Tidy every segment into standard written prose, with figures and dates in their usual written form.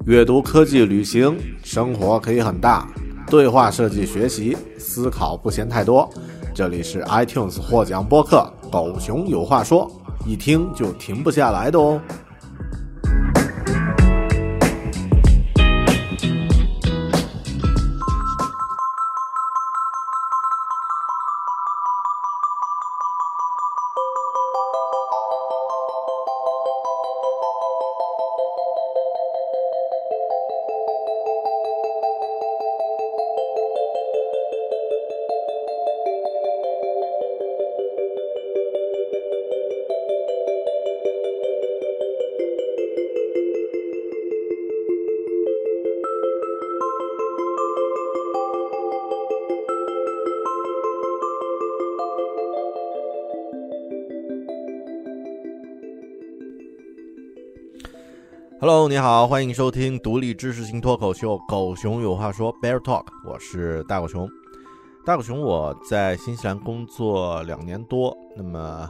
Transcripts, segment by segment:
阅读、科技、旅行，生活可以很大。对话设计学习，思考不嫌太多。这里是 iTunes 获奖播客《狗熊有话说》，一听就停不下来的哦。Hello， 你好，欢迎收听独立知识型脱口秀《狗熊有话说》Bear Talk， 我是大狗熊。大狗熊，我在新西兰工作2年多，那么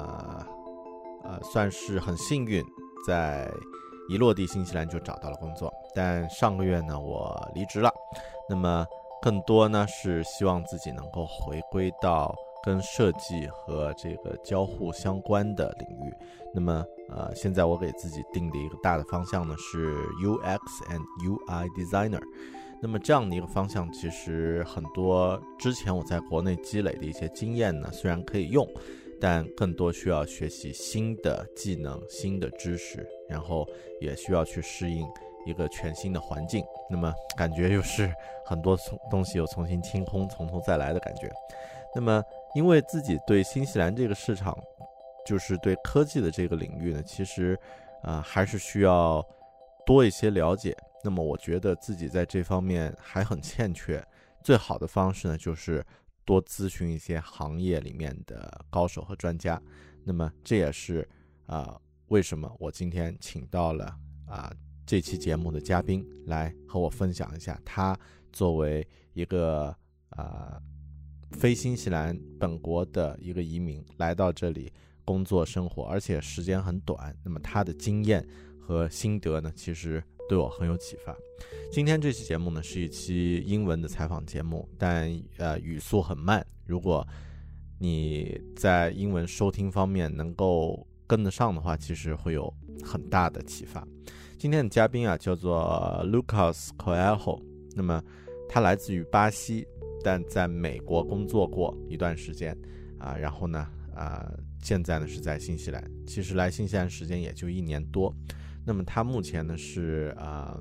算是很幸运，在一落地新西兰就找到了工作。但上个月呢，我离职了。那么更多呢是希望自己能够回归到跟设计和这个交互相关的领域。那么现在我给自己定的一个大的方向呢是 UX and UI Designer。那么这样的一个方向，其实很多之前我在国内积累的一些经验呢，虽然可以用，但更多需要学习新的技能、新的知识，然后也需要去适应一个全新的环境。那么感觉又是很多东西又重新清空，从头再来的感觉。那么因为自己对新西兰这个市场，就是对科技的这个领域呢，其实还是需要多一些了解。那么我觉得自己在这方面还很欠缺，最好的方式呢就是多咨询一些行业里面的高手和专家。那么这也是为什么我今天请到了这期节目的嘉宾来和我分享一下，他作为一个非新西兰本国的一个移民来到这里工作生活，而且时间很短，那么他的经验和心得呢，其实对我很有启发。今天这期节目呢是一期英文的采访节目，但语速很慢，如果你在英文收听方面能够跟得上的话，其实会有很大的启发。今天的嘉宾叫做 Lucas Coelho， 那么他来自于巴西，但在美国工作过一段时间然后呢现在呢是在新西兰，其实来新西兰时间也就1年多。那么他目前呢是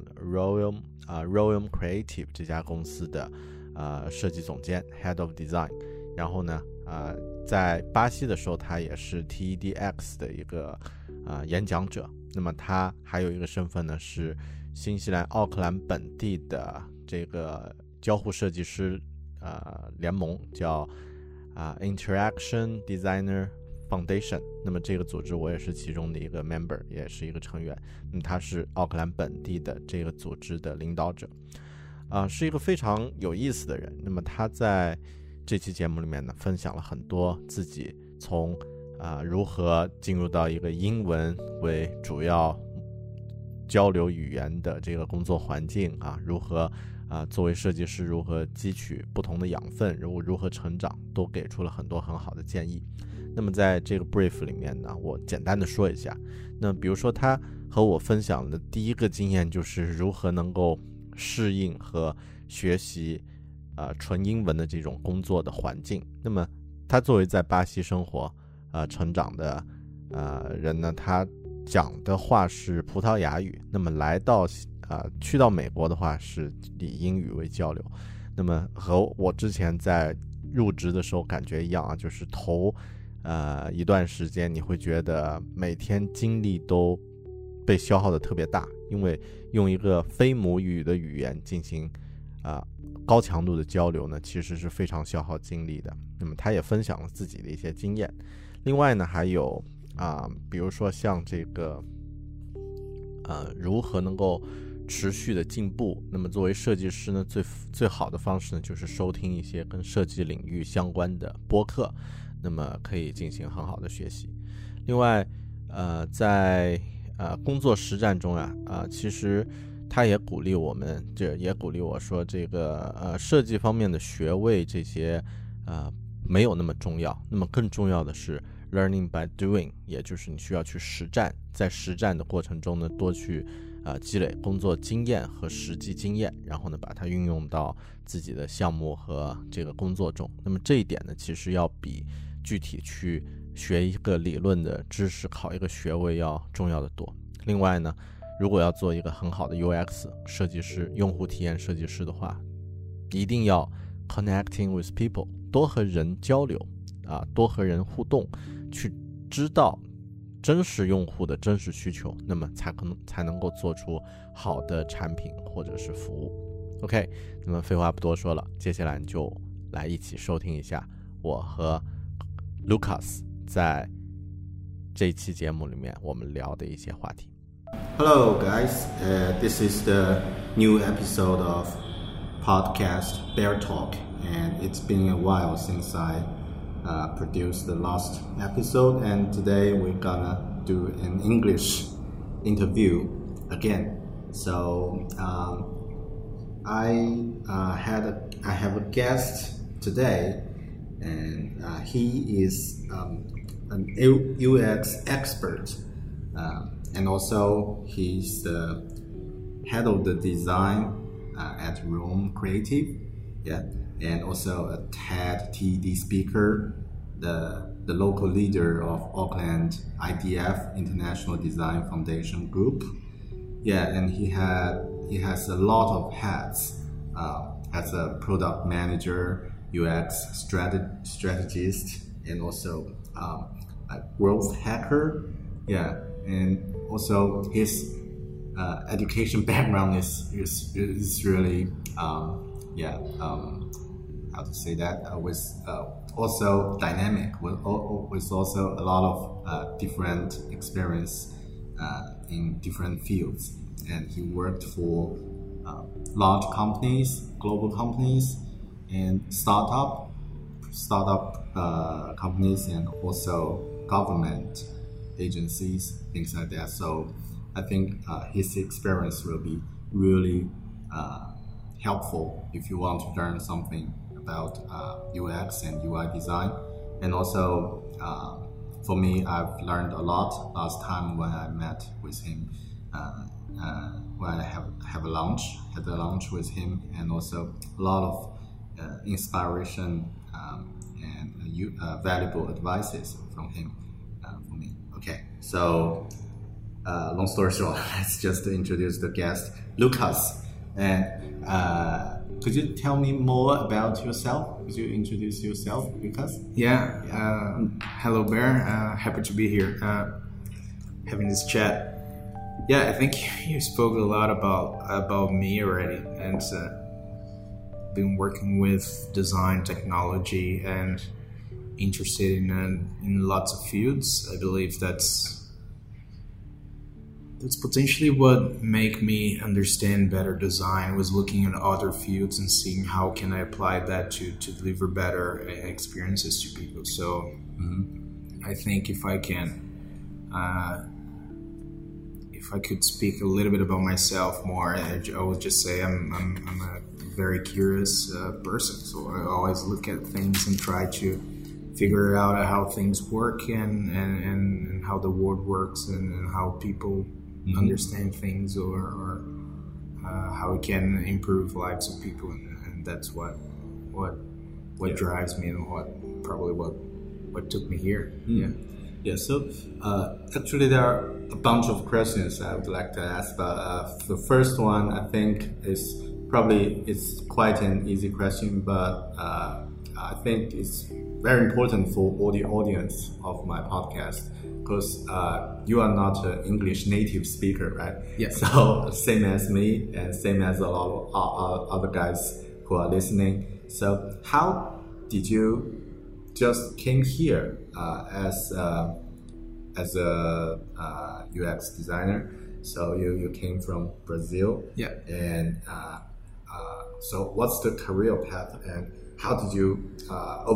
Royal Creative 这家公司的设计总监 Head of Design。然后呢在巴西的时候，他也是 TEDx 的一个演讲者。那么他还有一个身份呢是新西兰奥克兰本地的这个交互设计师联盟，叫Interaction Designer Foundation。那么这个组织我也是其中的一个 member， 也是一个成员。那么他是奥克兰本地的这个组织的领导者，是一个非常有意思的人。那么他在这期节目里面呢，分享了很多自己从如何进入到一个英文为主要交流语言的这个工作环境如何作为设计师如何汲取不同的养分，如何成长，都给出了很多很好的建议。那么在这个 brief 里面呢，我简单的说一下。那比如说他和我分享的第一个经验就是如何能够适应和学习纯英文的这种工作的环境。那么他作为在巴西生活成长的人呢，他讲的话是葡萄牙语，那么来到去到美国的话是以英语为交流。那么和我之前在入职的时候感觉一样就是头一段时间你会觉得每天精力都被消耗的特别大，因为用一个非母语的语言进行高强度的交流呢，其实是非常消耗精力的。那么他也分享了自己的一些经验。另外呢还有比如说像这个如何能够持续的进步。那么作为设计师呢，最好的方式呢就是收听一些跟设计领域相关的播客，那么可以进行很好的学习。另外在工作实战中其实他他也鼓励我们，也鼓励我说，这个设计方面的学位这些没有那么重要，那么更重要的是 learning by doing， 也就是你需要去实战，在实战的过程中呢，多去积累工作经验和实际经验，然后呢把它运用到自己的项目和这个工作中。那么这一点呢，其实要比具体去学一个理论的知识，考一个学位要重要的多。另外呢，如果要做一个很好的 UX 设计师，用户体验设计师的话，一定要 connecting with people， 多和人交流多和人互动，去知道真实用户的真实需求，那么才能够做出好的产品或者是服务。 OK， 那么废话不多说了，接下来就来一起收听一下我和 Lucas 在这一期节目里面我们聊的一些话题。 Hello guys, this is the new episode of podcast Bear Talk, and it's been a while since I produced the last episode, and today we're gonna do an English interview again. So I have a guest today, and he is an UX expert, and also he's the head of the design at Roam Creative, and also a TED speaker, the local leader of Auckland IDF International Design Foundation Group, and he has a lot of hats as a product manager, UX strategist, and also a growth hacker, and also his education background is really how to say that, was also dynamic, with also a lot of different experience in different fields, and he worked for large companies, global companies, and startup companies, and also government agencies, things like that. So I think his experience will be really helpful if you want to learn something about UX and UI design. And also for me, I've learned a lot last time when I met with him, when I had a lunch with him, and also a lot of inspiration and valuable advices from him for me. Okay, so long story short, let's just introduce the guest, Lucas. And could you tell me more about yourself? Could you introduce yourself, Lucas? Hello, Bear. Happy to be here, having this chat. I think you spoke a lot about me already, and been working with design, technology, and interested in lots of fields. I believe that's potentially what make me understand better design, was looking at other fields and seeing how can I apply that to deliver better experiences to people. So I think if I could speak a little bit about myself more, I would just say I'm a very curious person. So I always look at things and try to figure out how things work and how the world works, and how people understand things, or how it can improve lives of people, and that's what drives me, and what took me here. So actually there are a bunch of questions I would like to ask, but the first one I think is it's quite an easy question, but I think it's very important for all the audience of my podcast, because you are not an English native speaker, right? Yes. So same as me, and same as a lot of other guys who are listening. So how did you just came here as a UX designer? So you came from Brazil, and so what's the career path, and how did you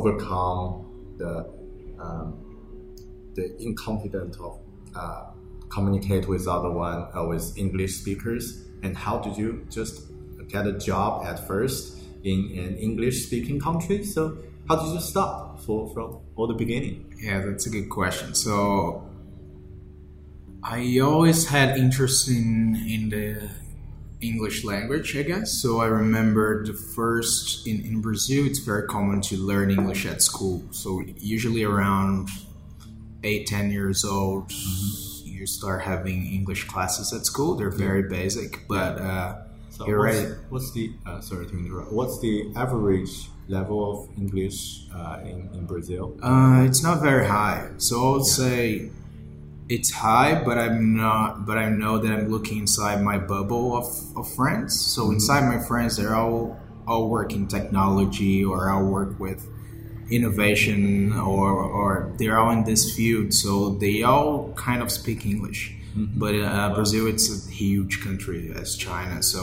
overcome the inconfident of communicate with with English speakers? And how did you just get a job at first in an English-speaking country? So how did you start from all the beginning? Yeah, that's a good question. So I always had interest in the English language, I guess. So I remember the first, in Brazil, it's very common to learn English at school. So usually around 8-10 years old, you start having English classes at school. They're very basic, but So you're right. What's the sorry to interrupt? What's the average level of English in Brazil? It's not very high. So I would say it's high, but I'm not. But I know that I'm looking inside my bubble of friends. So inside my friends, they're all work in technology, or all work with innovation, or they're all in this field. So they all kind of speak English. But Brazil, it's a huge country as China. So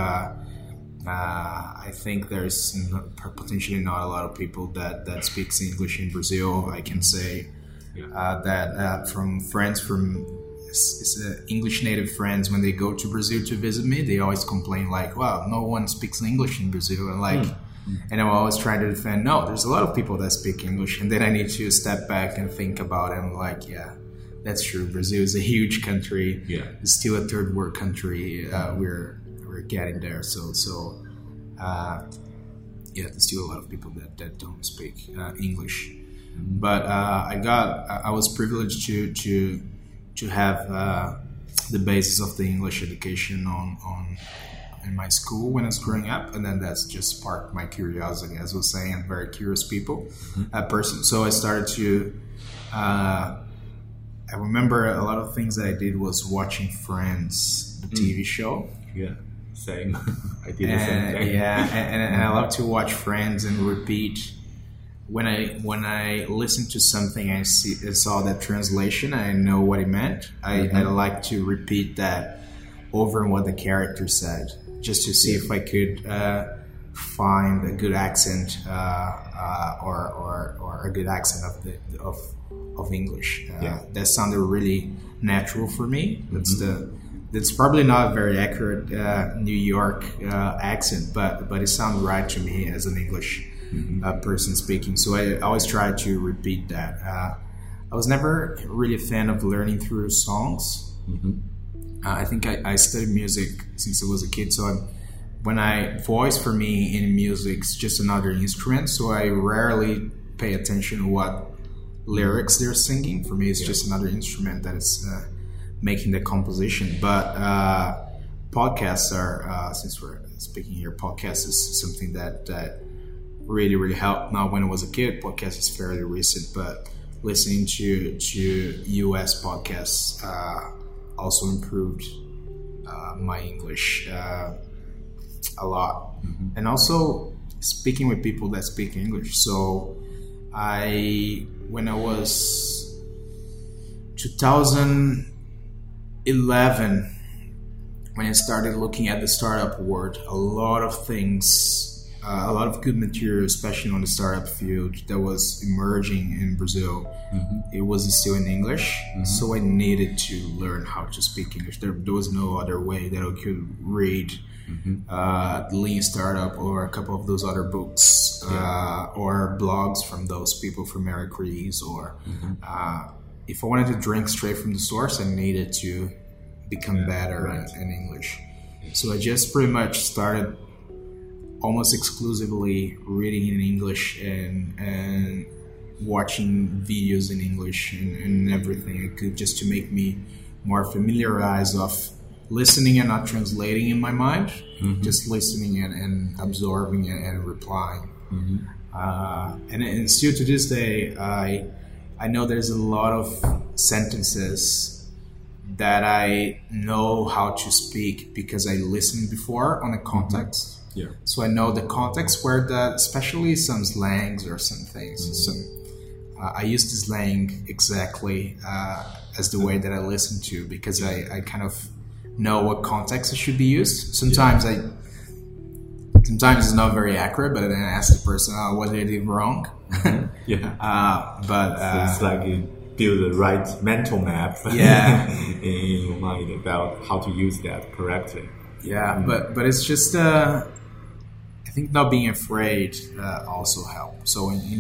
I think there's potentially not a lot of people that speaks English in Brazil. I can say that from friends from English native friends, when they go to Brazil to visit me, they always complain like, "Wow, no one speaks English in Brazil." And and I'm always trying to defend, no, there's a lot of people that speak English, and then I need to step back and think about it. I'm like, yeah, that's true. Brazil is a huge country. Yeah, it's still a third world country. We're getting there. So there's still a lot of people that don't speak English. But I was privileged to have the basis of the English education on in my school when I was growing up, and then that's just sparked my curiosity. As I was saying, I'm a very curious person. So I started to. I remember a lot of things that I did was watching Friends, the TV show. Yeah, same. I did the same thing. Yeah, and I love to watch Friends and repeat. When I listen to something, I saw that translation, I know what it meant. I like to repeat that over and what the character said, just to see if I could find a good accent or a good accent of English. That sounded really natural for me. That's probably not a very accurate New York accent, but it sounded right to me as an English person speaking. So I always try to repeat that. I was never really a fan of learning through songs. I think I studied music since I was a kid, so voice for me in music is just another instrument, so I rarely pay attention to what lyrics they're singing. For me, it's just another instrument that is making the composition. But podcasts are, since we're speaking here, podcasts is something that really, really helped. Now, when I was a kid, podcast is fairly recent, but listening to US podcasts also improved my English a lot. And also speaking with people that speak English. So when I was 2011, when I started looking at the startup world, a lot of good material, especially on the startup field, that was emerging in Brazil. It wasn't still in English, so I needed to learn how to speak English. There was no other way that I could read Lean Startup or a couple of those other books or blogs from those people, from Eric Ries, or if I wanted to drink straight from the source, I needed to become better in English. So I just pretty much started almost exclusively reading in English and watching videos in English and everything I could, just to make me more familiarized of listening and not translating in my mind, just listening and absorbing it and replying. And still to this day, I know there's a lot of sentences that I know how to speak because I listened before on a context. So I know the context where especially some slangs or some things. So I use the slang exactly as the way that I listen to, because I kind of know what context it should be used. Sometimes it's not very accurate, but then I ask the person, what did I do wrong? But so it's like build the right mental map Yeah. in your mind about how to use that correctly. Yeah, but it's just I think not being afraid also helped. So in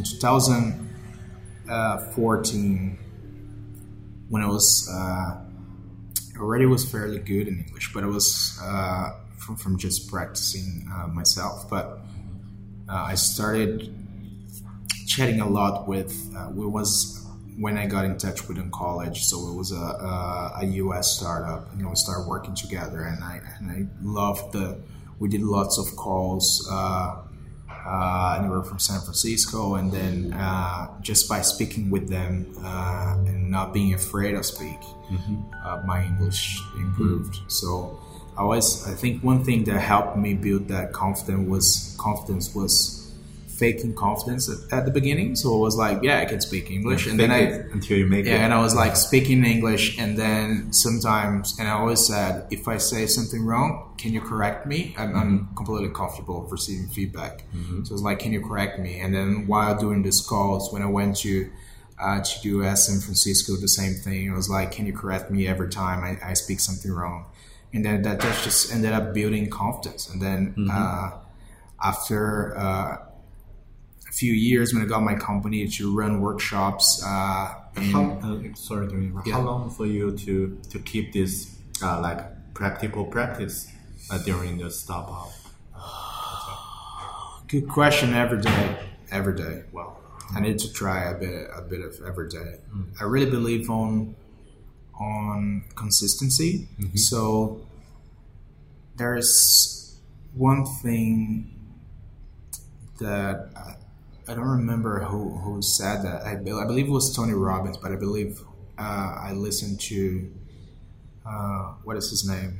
2014, when I was already was fairly good in English, but it was from just practicing myself. But I started chatting a lot with. It was when I got in touch with in college. So it was a US startup, and we started working together. And I loved we did lots of calls. Anywhere from San Francisco, and then just by speaking with them and not being afraid of speak, my English improved. So I think one thing that helped me build that confidence was faking confidence at the beginning. So it was like, yeah, I can speak English, and then until you make it. Yeah, and I was like speaking English, and then sometimes, and I always said, if I say something wrong, can you correct me? I'm completely comfortable receiving feedback. So it's like, can you correct me? And then while doing these calls, when I went to US, San Francisco, the same thing. I was like, can you correct me every time I speak something wrong? And then that just ended up building confidence. And then after few years, when I got my company to run workshops. Sorry to interrupt. How long for you to keep this like practical practice during the startup? Good question. Every day. Wow. I need to try a bit of every day. I really believe on consistency. So there's one thing that I don't remember who said that. I believe it was Tony Robbins, but I believe I listened to what is his name?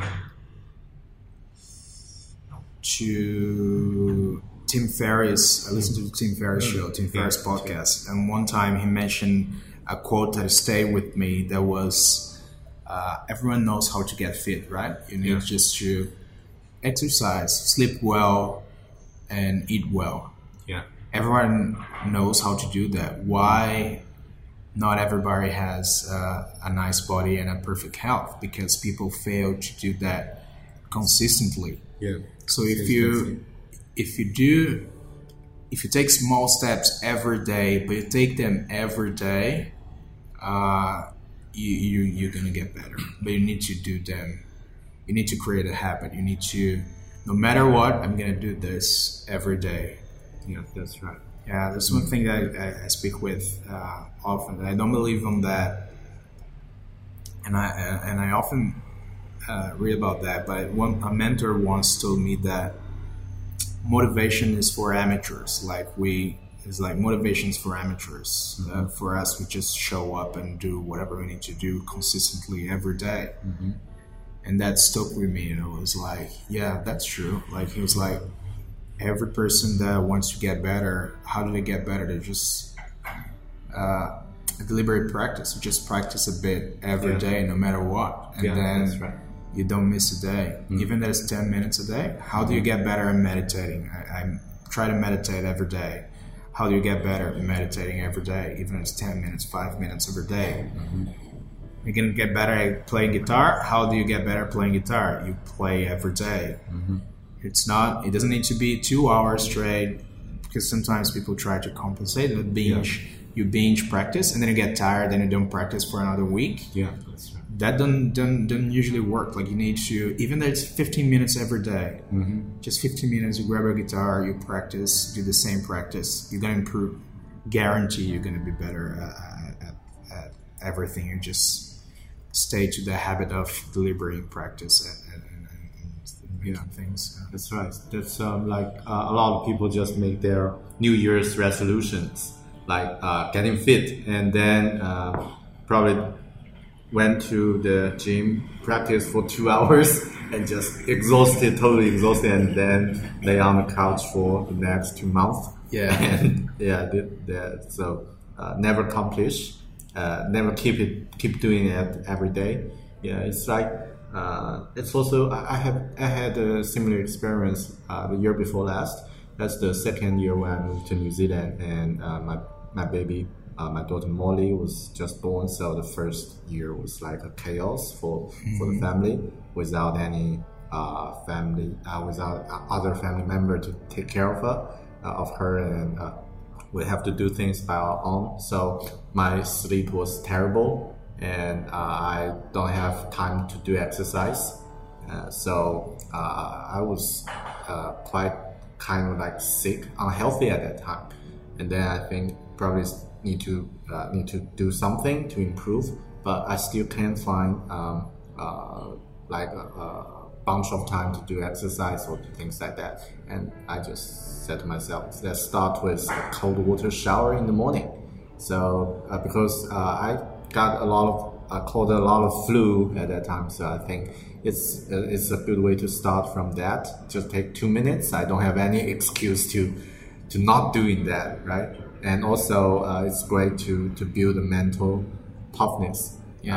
To Tim Ferriss. I listened to the Tim Ferriss show, Tim Ferriss podcast, and one time he mentioned a quote that stayed with me. That was, "Everyone knows how to get fit, right? You need just to exercise, sleep well, and eat well." Yeah. Everyone knows how to do that. Why not everybody has a nice body and a perfect health? Because people fail to do that consistently. Yeah. So if you take small steps every day, but you take them every day, you're gonna get better. But you need to do them. You need to create a habit. You need to, no matter what, I'm gonna do this every day. Yeah, that's right. Yeah, that's one thing that I speak with often. I don't believe on that, and I often read about that. But a mentor once told me that motivation is for amateurs. Motivation is for amateurs. For us, we just show up and do whatever we need to do consistently every day. And that stuck with me. And it was like, yeah, that's true. Like, he was like, every person that wants to get better, how do they get better? They just deliberate practice. You just practice a bit every day, no matter what. And then that's right. You don't miss a day. Even though it's 10 minutes a day. How do you get better at meditating? I try to meditate every day. How do you get better at meditating every day? Even if it's 10 minutes, 5 minutes every day. You're going to get better at playing guitar. How do you get better at playing guitar? You play every day. It doesn't need to be 2 hours straight, because sometimes people try to compensate and binge. You binge practice, and then you get tired, and you don't practice for another week. Yeah, that's right. That doesn't usually work. Like, you need to, even though it's 15 minutes every day, just 15 minutes, you grab a guitar, you practice, do the same practice, you're going to improve. Guarantee you're going to be better at everything. You just stay to the habit of deliberating practice and things. That's right. That's a lot of people just make their New Year's resolutions, like getting fit, and then probably went to the gym, practiced for 2 hours, and just totally exhausted, and then lay on the couch for the next 2 months. Yeah. And so never accomplish, never keep doing it every day. Yeah, it's like. It's also I had a similar experience the year before last. That's the second year when I moved to New Zealand, and my baby my daughter Molly was just born, so the first year was like a chaos for the family without any without other family member to take care of her, and we have to do things by our own. So my sleep was terrible, and I don't have time to do exercise. So I was quite kind of like sick, unhealthy at that time. And then I think probably need to do something to improve, but I still can't find like a bunch of time to do exercise or things like that. And I just said to myself, let's start with a cold water shower in the morning. So because I got caught a lot of flu at that time, so I think it's a good way to start from that. Just take 2 minutes. I don't have any excuse to not doing that, right? And also it's great to build a mental toughness.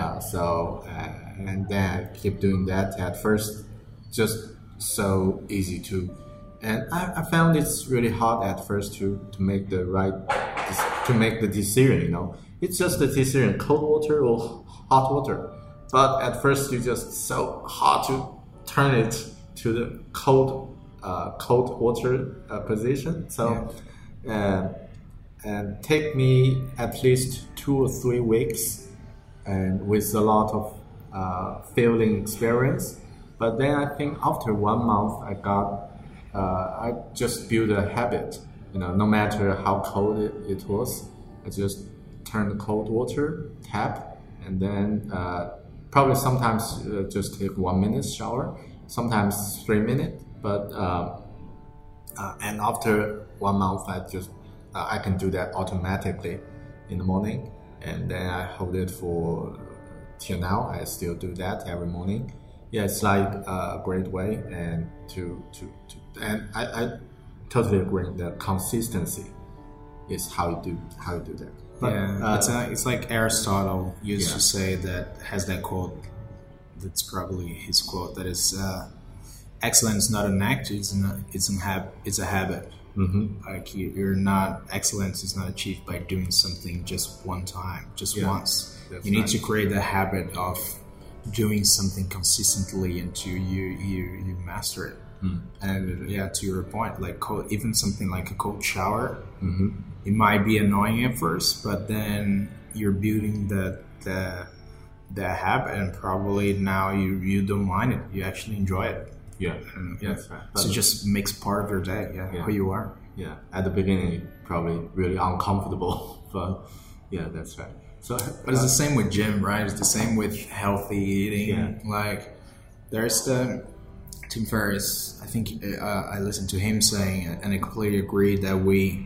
And then keep doing that. At first, just so easy to, and I found it's really hard at first to make the decision. You know, it's just the decision: cold water or hot water. But at first, it's just so hard to turn it to the cold water position. So, and take me at least 2 or 3 weeks, and with a lot of failing experience. But then I think after 1 month, I just built a habit. You know, no matter how cold it was, I just turn the cold water tap, and then probably sometimes just take 1 minute shower, sometimes 3 minutes. But and after 1 month, I can do that automatically in the morning, and then I hold it for till now. I still do that every morning. Yeah, it's like a great way, and and I totally agree. The consistency is how you do that. But, it's like Aristotle used to say, that has that quote. That's probably his quote. That is, excellence is not an act; it's a habit. Mm-hmm. Like excellence is not achieved by doing something just one time, once. You need to create the habit of doing something consistently until you master it. And to your point, like even something like a cold shower, it might be annoying at first, but then you're building the habit, and probably now you don't mind it. You actually enjoy it. That's right. So it just makes part of your day. Who you are. At the beginning, probably really uncomfortable, but that's right. So, but it's the same with gym, right? It's the same with healthy eating. Like, there's the Tim Ferriss. I think I listened to him saying, and I completely agree, that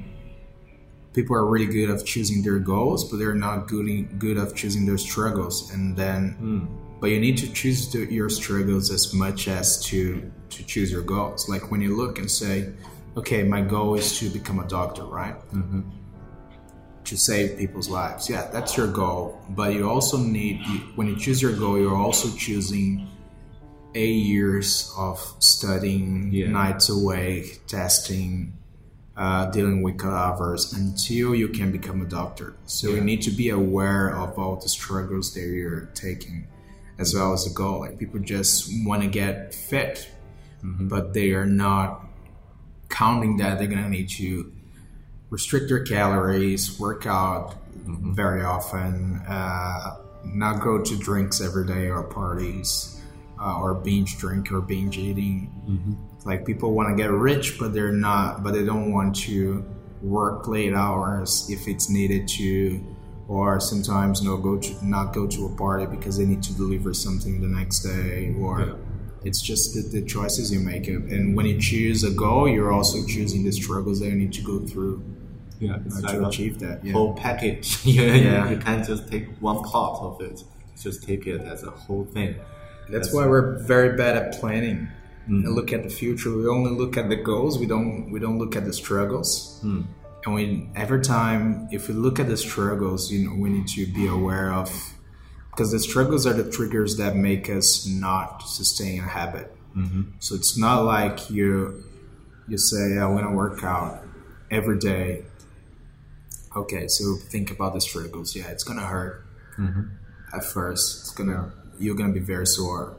people are really good at choosing their goals, but they're not good at choosing their struggles. And then, but you need to choose your struggles as much as to choose your goals. Like when you look and say, okay, my goal is to become a doctor, right? Mm-hmm. To save people's lives. Yeah, that's your goal. But you also when you choose your goal, you're also choosing 8 years of studying, nights awake, testing, dealing with cadavers until you can become a doctor. So you need to be aware of all the struggles that you're taking, as well as the goal. Like people just want to get fit, but they are not counting that they're going to need to restrict their calories, work out very often, not go to drinks every day or parties, or binge drink or binge eating. Like people want to get rich, but they don't want to work late hours if it's needed to, or sometimes not go to a party because they need to deliver something the next day, or it's just the choices you make. And when you choose a goal, you're also choosing the struggles that you need to go through to achieve that. Whole package. You can't just take one part of it. Just take it as a whole thing. That's why we're very bad at planning and look at the future. We only look at the goals. We don't look at the struggles. And every time, if we look at the struggles, we need to be aware of, because the struggles are the triggers that make us not sustain a habit. So it's not like you say, I want to work out every day, Okay, so think about the struggles. Yeah, it's gonna hurt at first. You're gonna be very sore.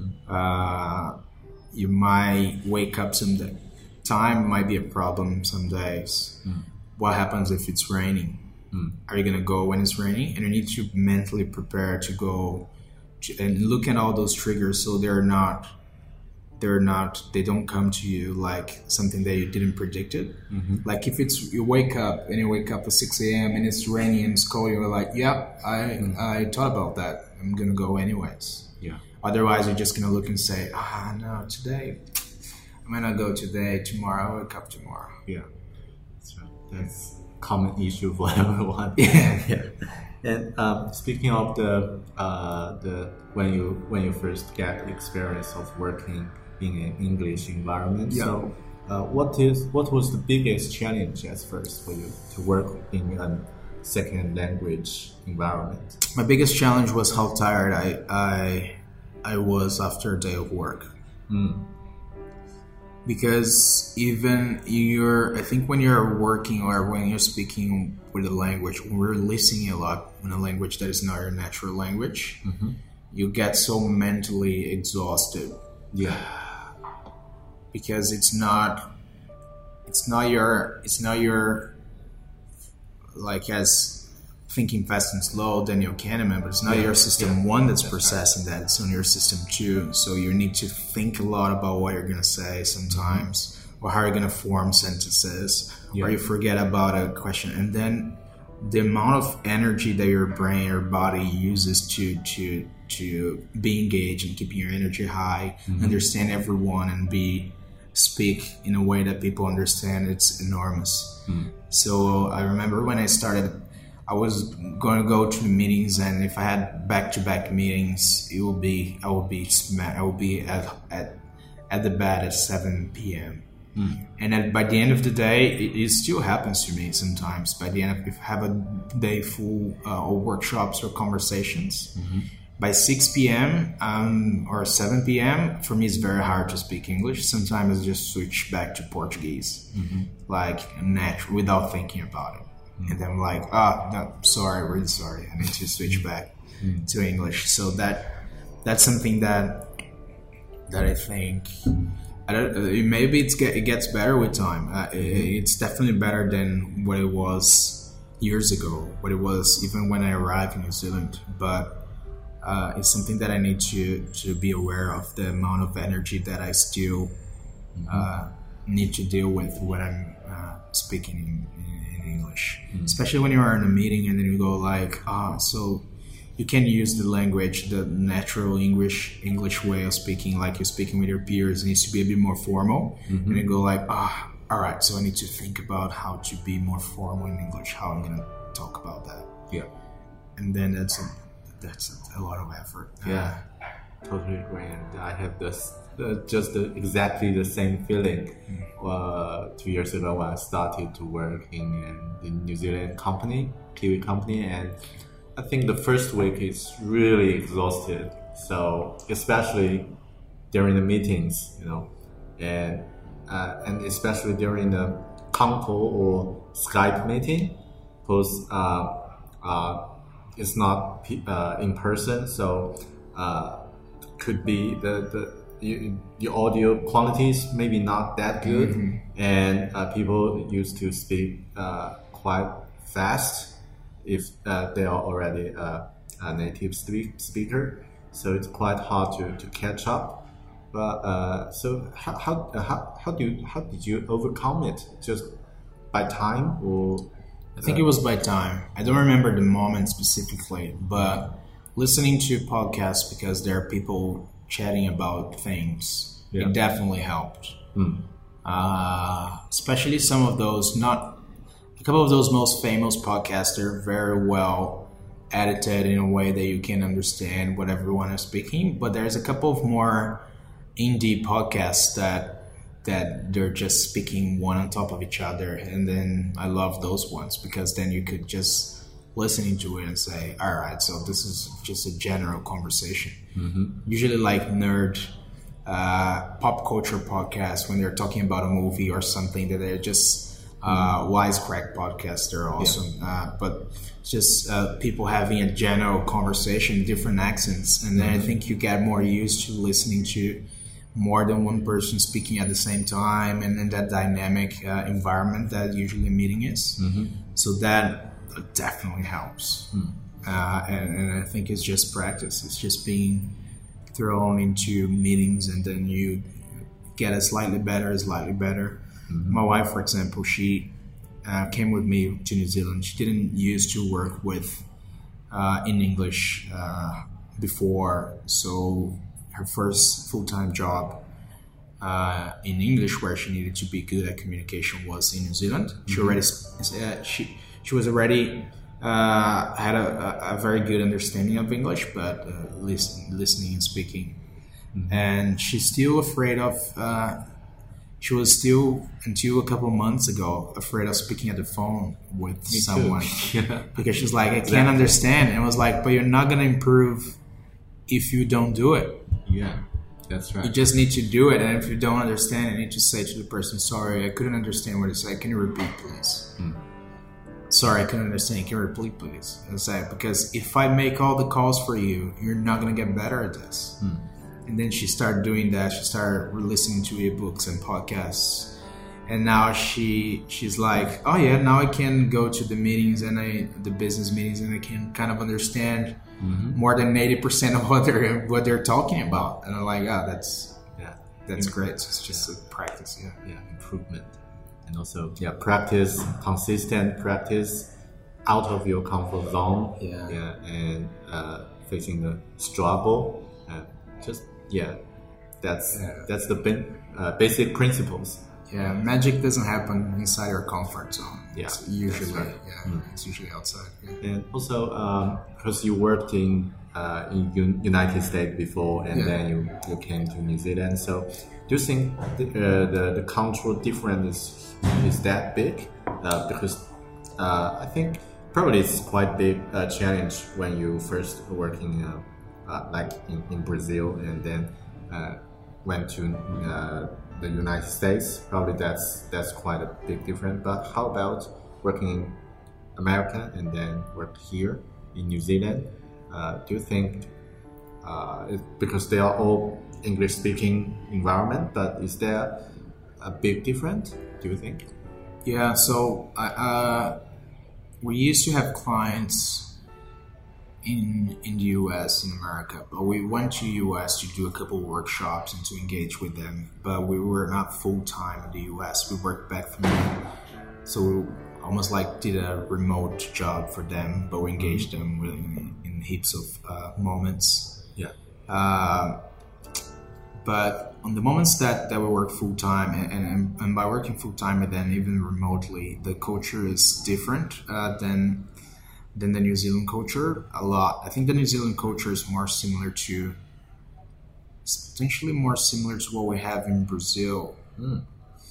You might wake up someday. Time might be a problem some days. What happens if it's raining? Are you gonna go when it's raining? And you need to mentally prepare to go and look at all those triggers so they don't come to you like something that you didn't predict it. Like if you wake up at 6 a.m. and it's raining and it's cold, you're like, I thought about that. I'm gonna go anyways. Yeah. Otherwise, you're just gonna look and say, no, today I'm gonna go today. Tomorrow I'll wake up tomorrow. Yeah, that's right. That's common issue for everyone. Yeah. And speaking of the when you first get experience of working in an English environment, so what was the biggest challenge at first for you to work in a second language environment? My biggest challenge was how tired I was after a day of work. Because I think when you're working or when you're speaking with a language, when we're listening a lot in a language that is not your natural language, you get so mentally exhausted. Yeah. Because it's not your like as thinking fast and slow Daniel Kahneman, but it's not your system one that's processing that, it's on your system two. So you need to think a lot about what you're gonna say sometimes, or how you're gonna form sentences, or you forget about a question, and then the amount of energy that your brain, your body uses to be engaged and keeping your energy high, understand everyone, and speak in a way that people understand, it's enormous. So I remember when I started, I was going to go to the meetings, and if I had back-to-back meetings, I would be at the bed at 7 p.m. And by the end of the day, it still happens to me sometimes. By the end, if I have a day full of workshops or conversations, by 6 p.m. Or 7 p.m., for me, it's very hard to speak English. Sometimes I just switch back to Portuguese, like natural, without thinking about it. And then I'm like, no, sorry, really sorry. I need to switch back to English. So that's something that I think, maybe it gets better with time. It's definitely better than what it was years ago, what it was even when I arrived in New Zealand. But it's something that I need to be aware of, the amount of energy that I still need to deal with when I'm speaking in English, especially when you are in a meeting and then you go like, so you can use the language, the natural English way of speaking, like you're speaking with your peers. It needs to be a bit more formal, and you go like, all right, so I need to think about how to be more formal in English, how I'm gonna talk about that. Yeah, and then that's a lot of effort. Yeah, totally agree. And I have exactly the same feeling 2 years ago when I started to work in New Zealand Kiwi company, and I think the first week is really exhausted. So especially during the meetings, and especially during the Conco or Skype meeting, because it's not in person, so could be the audio qualities maybe not that good, and people used to speak quite fast if they are already a native speaker, so it's quite hard to catch up. But so how did you overcome it? Just by time, or I think it was by time. I don't remember the moment specifically, but listening to podcasts because there are people chatting about things, it definitely helped. Especially some of those, not a couple of those most famous podcasts, they're very well edited in a way that you can understand what everyone is speaking. But there's a couple of more indie podcasts that they're just speaking one on top of each other, and then I love those ones because then you could just listening to it and say, all right, so this is just a general conversation. Usually like nerd pop culture podcasts, when they're talking about a movie or something, that they're just Wisecrack podcast, they're awesome. But just people having a general conversation, different accents, and then I think you get more used to listening to more than one person speaking at the same time, and then that dynamic environment that usually a meeting is. So that definitely helps. And I think it's just practice. It's just being thrown into meetings, and then you get a slightly better. My wife, for example, she came with me to New Zealand. She didn't used to work with in English before, so her first full-time job in English, where she needed to be good at communication, was in New Zealand. She already she was already had a very good understanding of English, but listening and speaking, and she's still afraid of. She was still, until a couple of months ago, afraid of speaking at the phone with someone. Because she's like, I can't understand. And I was like, but you're not going to improve if you don't do it. Yeah, that's right. You just need to do it. And if you don't understand, you need to say to the person, sorry, I couldn't understand what you said. Can you repeat, please? Sorry, I couldn't understand. Can you repeat, please? I said, because if I make all the calls for you, you're not going to get better at this. And then she started doing that. She started listening to ebooks and podcasts, and now she's like, oh yeah, now I can go to the meetings and the business meetings, and I can kind of understand more than 80% of what they're talking about. And I'm like, oh, that's great. It's just a practice, improvement, and also practice, consistent practice, out of your comfort zone, and facing the struggle, just. That's the basic principles. Yeah, magic doesn't happen inside your comfort zone. It's usually it's usually outside. And also, because you worked in United States before, and then you came to New Zealand. So, do you think the cultural difference is that big? Because I think probably it's quite big challenge when you first working. Like in Brazil, and then went to the United States. Probably that's quite a big difference. But how about working in America and then work here in New Zealand? Do you think because they are all English-speaking environment, but is there a big difference? Do you think? Yeah. So we used to have clients in the US, in America, but we went to US to do a couple of workshops and to engage with them, but we were not full-time in the US. We worked back from home, so we almost like did a remote job for them, but we engaged them in heaps of moments. But on the moments that we work full-time, and by working full-time and then even remotely, the culture is different than the New Zealand culture a lot. I think the New Zealand culture is potentially more similar to what we have in Brazil, in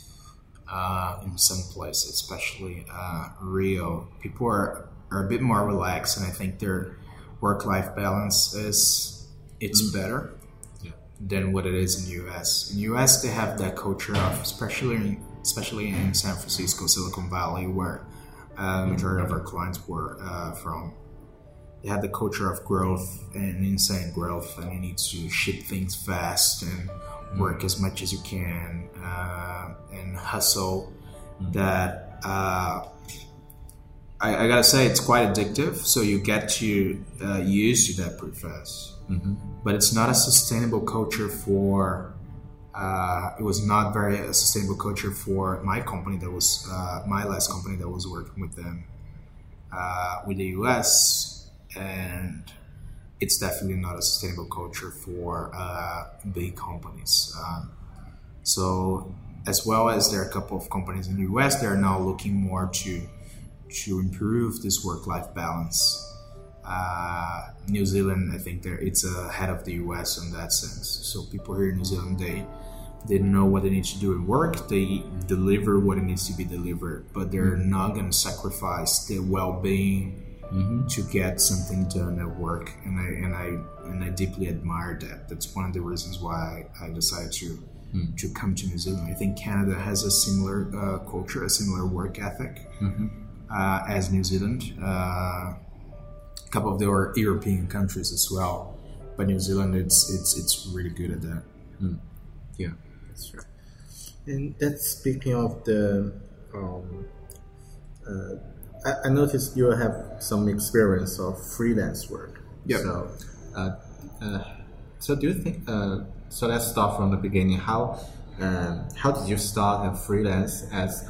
some places, especially Rio. People are a bit more relaxed, and I think their work-life balance it's better than what it is in the US. In the US, they have that culture of, especially in San Francisco, Silicon Valley, where majority of our clients were from. They had the culture of growth and insane growth, and you need to ship things fast and work as much as you can and hustle. That I gotta say, it's quite addictive. So you get to used to that pretty fast, but it's not a sustainable culture for. It was not very a sustainable culture for my company that was my last company that was working with them with the US, and it's definitely not a sustainable culture for big companies. So as well as there are a couple of companies in the US, they're now looking more to improve this work-life balance. New Zealand, I think it's ahead of the US in that sense. So people here in New Zealand, they know what they need to do at work. They deliver what it needs to be delivered, but they're not going to sacrifice their well-being to get something done at work. And I deeply admire that. That's one of the reasons why I decided to come to New Zealand. I think Canada has a similar culture, a similar work ethic as New Zealand. A couple of the European countries as well, but New Zealand, it's really good at that. Yeah, that's right. And that's speaking of the. I noticed you have some experience of freelance work. Yeah. So do you think? So let's start from the beginning. How did you start a freelance as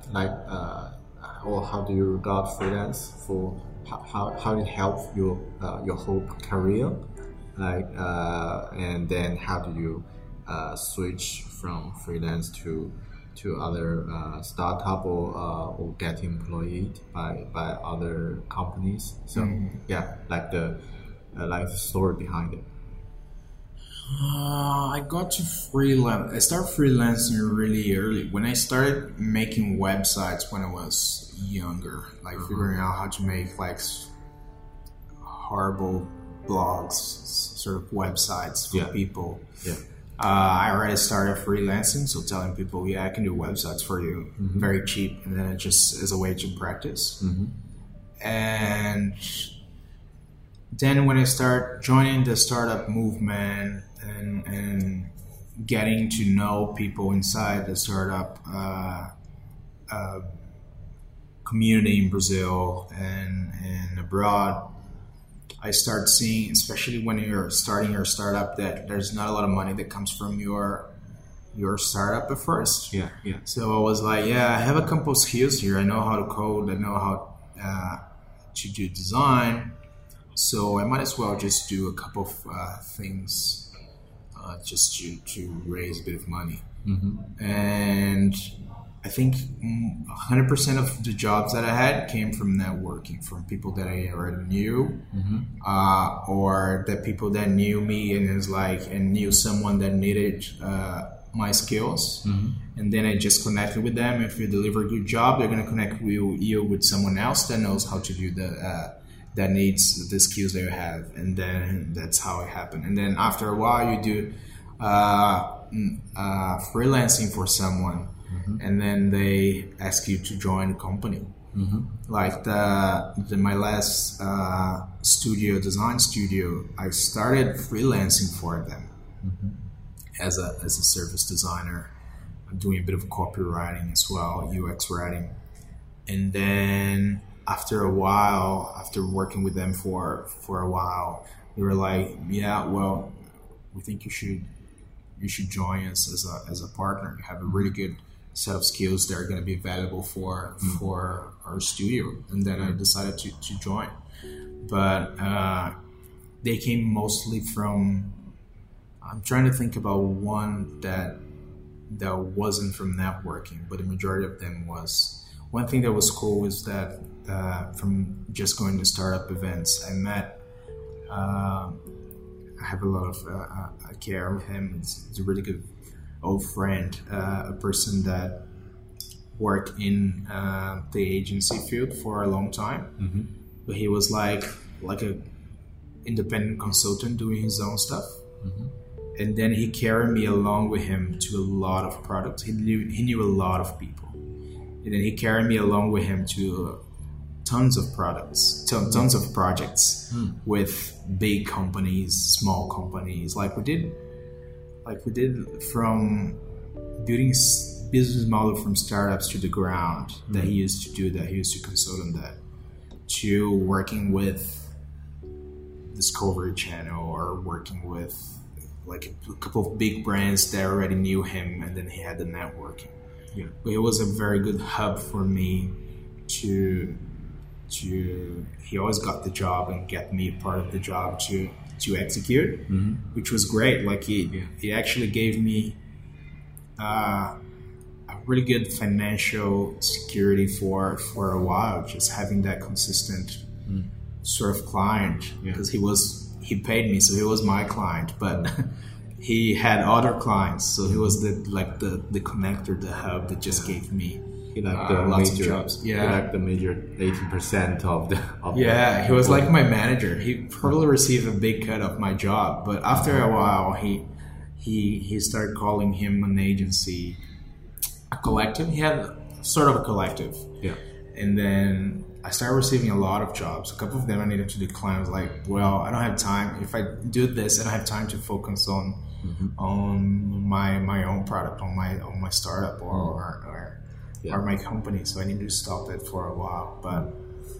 or how do you regard freelance for how it helped your whole career? And then how do you switch from freelance to other startup or get employed by other companies? So the story behind it. I got to freelance. I started freelancing really early. When I started making websites when I was younger, figuring out how to make horrible blogs, sort of websites for people. Yeah. I already started freelancing, so telling people, I can do websites for you, very cheap, and then just as a way to practice. And then when I start joining the startup movement and getting to know people inside the startup community in Brazil and abroad, I start seeing, especially when you're starting your startup, that there's not a lot of money that comes from your startup at first. Yeah. So I was like, I have a couple of skills here. I know how to code. I know how to do design. So I might as well just do a couple of things just to raise a bit of money. And I think 100% of the jobs that I had came from networking, from people that I already knew, or the people that knew me and knew someone that needed my skills. And then I just connected with them. If you deliver a good job, they're going to connect you with someone else that knows how to do that needs the skills that you have. And then that's how it happened. And then after a while, you do freelancing for someone. And then they ask you to join the company. Like my last design studio, I started freelancing for them as a service designer. I'm doing a bit of copywriting as well, UX writing. And then after a while, after working with them for a while, they were like, well, we think you should join us as a partner. You have a really good set of skills that are going to be valuable for our studio. And then I decided to join. But they came mostly from, I'm trying to think about one that wasn't from networking, but the majority of them was. One thing that was cool was that from just going to startup events, I met, I have a lot of care with him. It's a really good old friend, a person that worked in the agency field for a long time, but he was like a independent consultant doing his own stuff. And then he carried me along with him to a lot of products. He knew a lot of people, and then he carried me along with him to tons of products, tons of projects with big companies, small companies. Like we did from building business model from startups to the ground that he used to do, that he used to consult on that, to working with Discovery Channel or working with like a couple of big brands that already knew him, and then he had the networking. But it was a very good hub for me to he always got the job and get me part of the job to execute, which was great. Like he actually gave me a really good financial security for a while, just having that consistent sort of client, because he paid me, so he was my client, but he had other clients, so he was the connector, the hub that just gave me lots of jobs. He like the major 80% of the. He was like my manager. He probably received a big cut of my job, but after a while, he he started calling him an agency, a collective. He had sort of a collective. Yeah. And then I started receiving a lot of jobs. A couple of them I needed to decline. I was like, well, I don't have time. If I do this, I don't have time to focus on my own product, on my startup or my company. So I needed to stop it for a while. But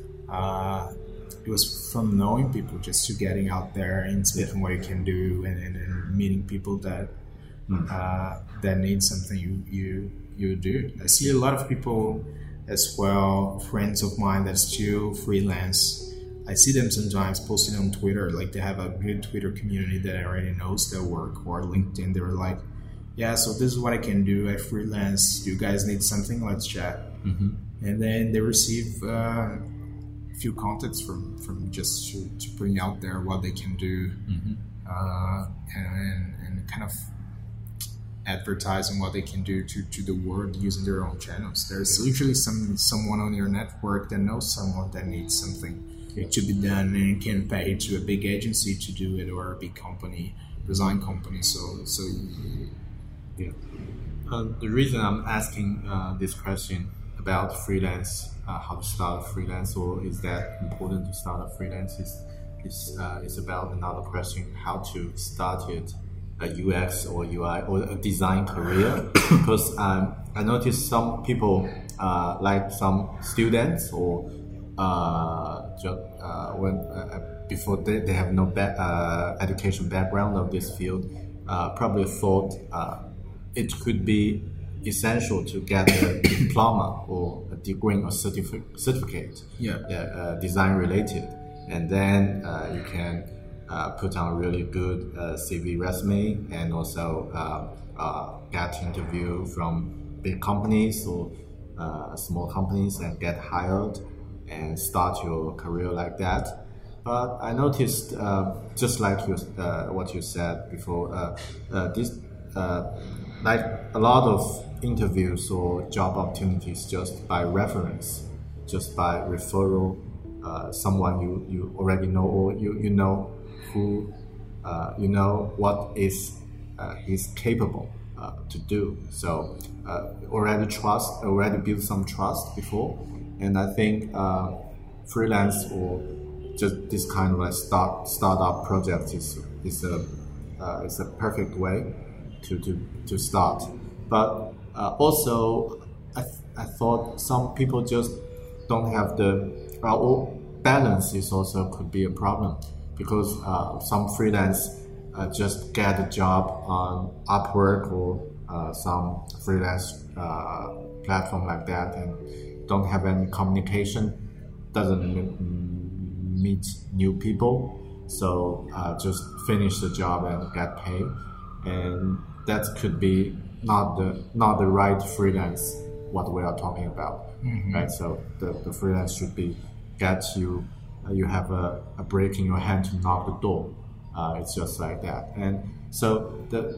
it was from knowing people just to getting out there and speaking what you can do and meeting people that that need something you do. I see a lot of people as well, friends of mine that still freelance. I see them sometimes posting on Twitter, like they have a good Twitter community that already knows their work, or LinkedIn. They were like, yeah, so this is what I can do. I freelance. Do you guys need something? Let's chat. And then they receive a few contacts from just to bring out there what they can do, and kind of advertising what they can do to the world using their own channels. There's usually someone on your network that knows someone that needs something to be done and can pay to a big agency to do it, or a big company, design company. So yeah. The reason I'm asking this question about freelance, how to start a freelance, or is that important to start a freelance, is about another question: how to start it, a UX or UI or a design career. Because I noticed some people, like some students, or before they have no education background of this field, probably thought it could be essential to get a diploma or a degree or certificate, design related, and then you can put on a really good CV resume, and also get interview from big companies or small companies and get hired and start your career like that. But I noticed, just like what you said before, this like a lot of interviews or job opportunities just by reference, just by referral, someone you already know, or you know who you know what is he's capable to do. So already build some trust before, and I think freelance or just this kind of like startup project is a perfect way to start. But also I thought some people just don't have the balance is also could be a problem, because some freelance just get a job on Upwork or some freelance platform like that, and don't have any communication, doesn't meet new people, so just finish the job and get paid, and that could be not the right freelance what we are talking about, right? So the freelance should be get you. You have a break in your hand to knock the door. It's just like that. And so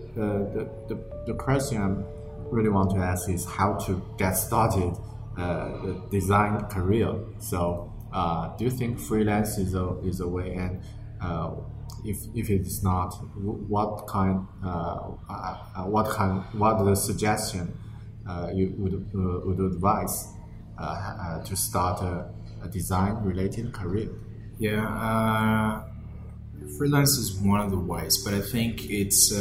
the question I really want to ask is how to get started the design career. So do you think freelance is a way? And if it is not, what the suggestion you would advise to start a design-related career? Yeah, freelance is one of the ways, but I think it's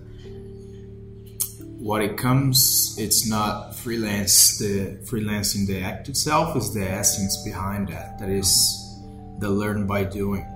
it's not freelance. The freelancing, the act itself, is the essence behind that. That is the learn by doing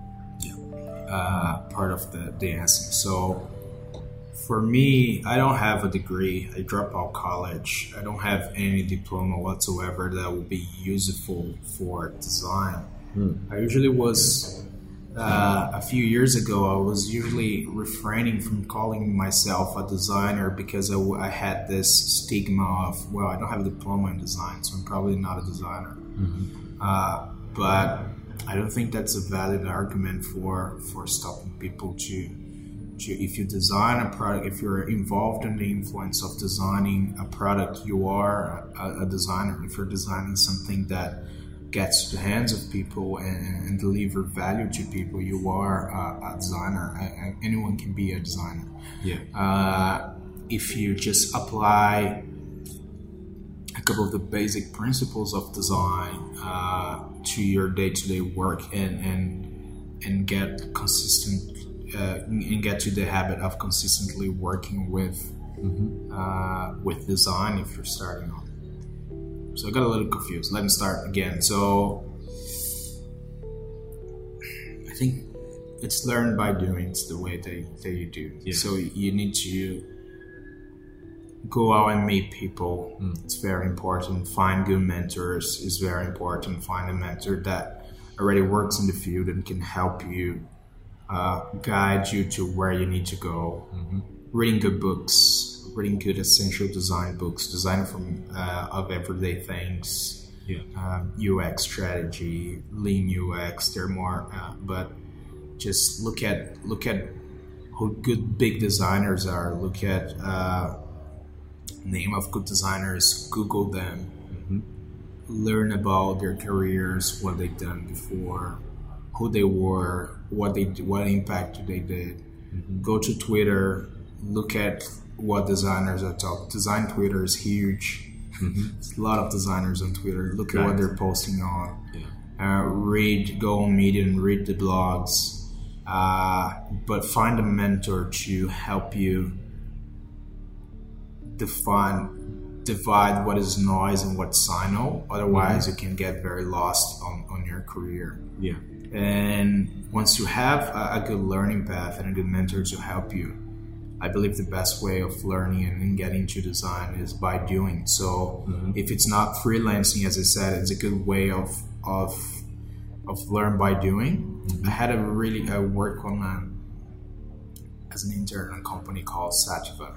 part of the essence. So for me, I don't have a degree. I dropped out college. I don't have any diploma whatsoever that would be useful for design. I usually was, a few years ago, I was usually refraining from calling myself a designer because I had this stigma of, well, I don't have a diploma in design, so I'm probably not a designer. But I don't think that's a valid argument for stopping people to if you design a product, if you're involved in the influence of designing a product, you are a designer. If you're designing something that gets to the hands of people and deliver value to people, you are a designer. Anyone can be a designer. Yeah. If you just apply a couple of the basic principles of design to your day-to-day work and get consistent and get to the habit of consistently working with design if you're starting off. So I got a little confused. Let me start again. So I think it's learned by doing. It's the way that you do. Yeah. So you need to go out and meet people. It's very important. Find good mentors is very important. Find a mentor that already works in the field and can help you, guide you to where you need to go. Reading good books. Reading good essential design books, design of everyday things, UX strategy, lean UX. They're more, but just look at who good big designers are. Look at name of good designers. Google them. Learn about their careers, what they've done before, who they were, what impact they did. Go to Twitter. Look at what designers are talking. Design Twitter is huge. There's a lot of designers on Twitter. Look at what they're posting on. Go on Medium, read the blogs, but find a mentor to help you divide what is noise and what's signal. Otherwise, you can get very lost on your career. And once you have a good learning path and a good mentor to help you, I believe the best way of learning and getting to design is by doing. So if it's not freelancing, as I said, it's a good way of learn by doing. I had I worked on as an intern on a company called Sativa.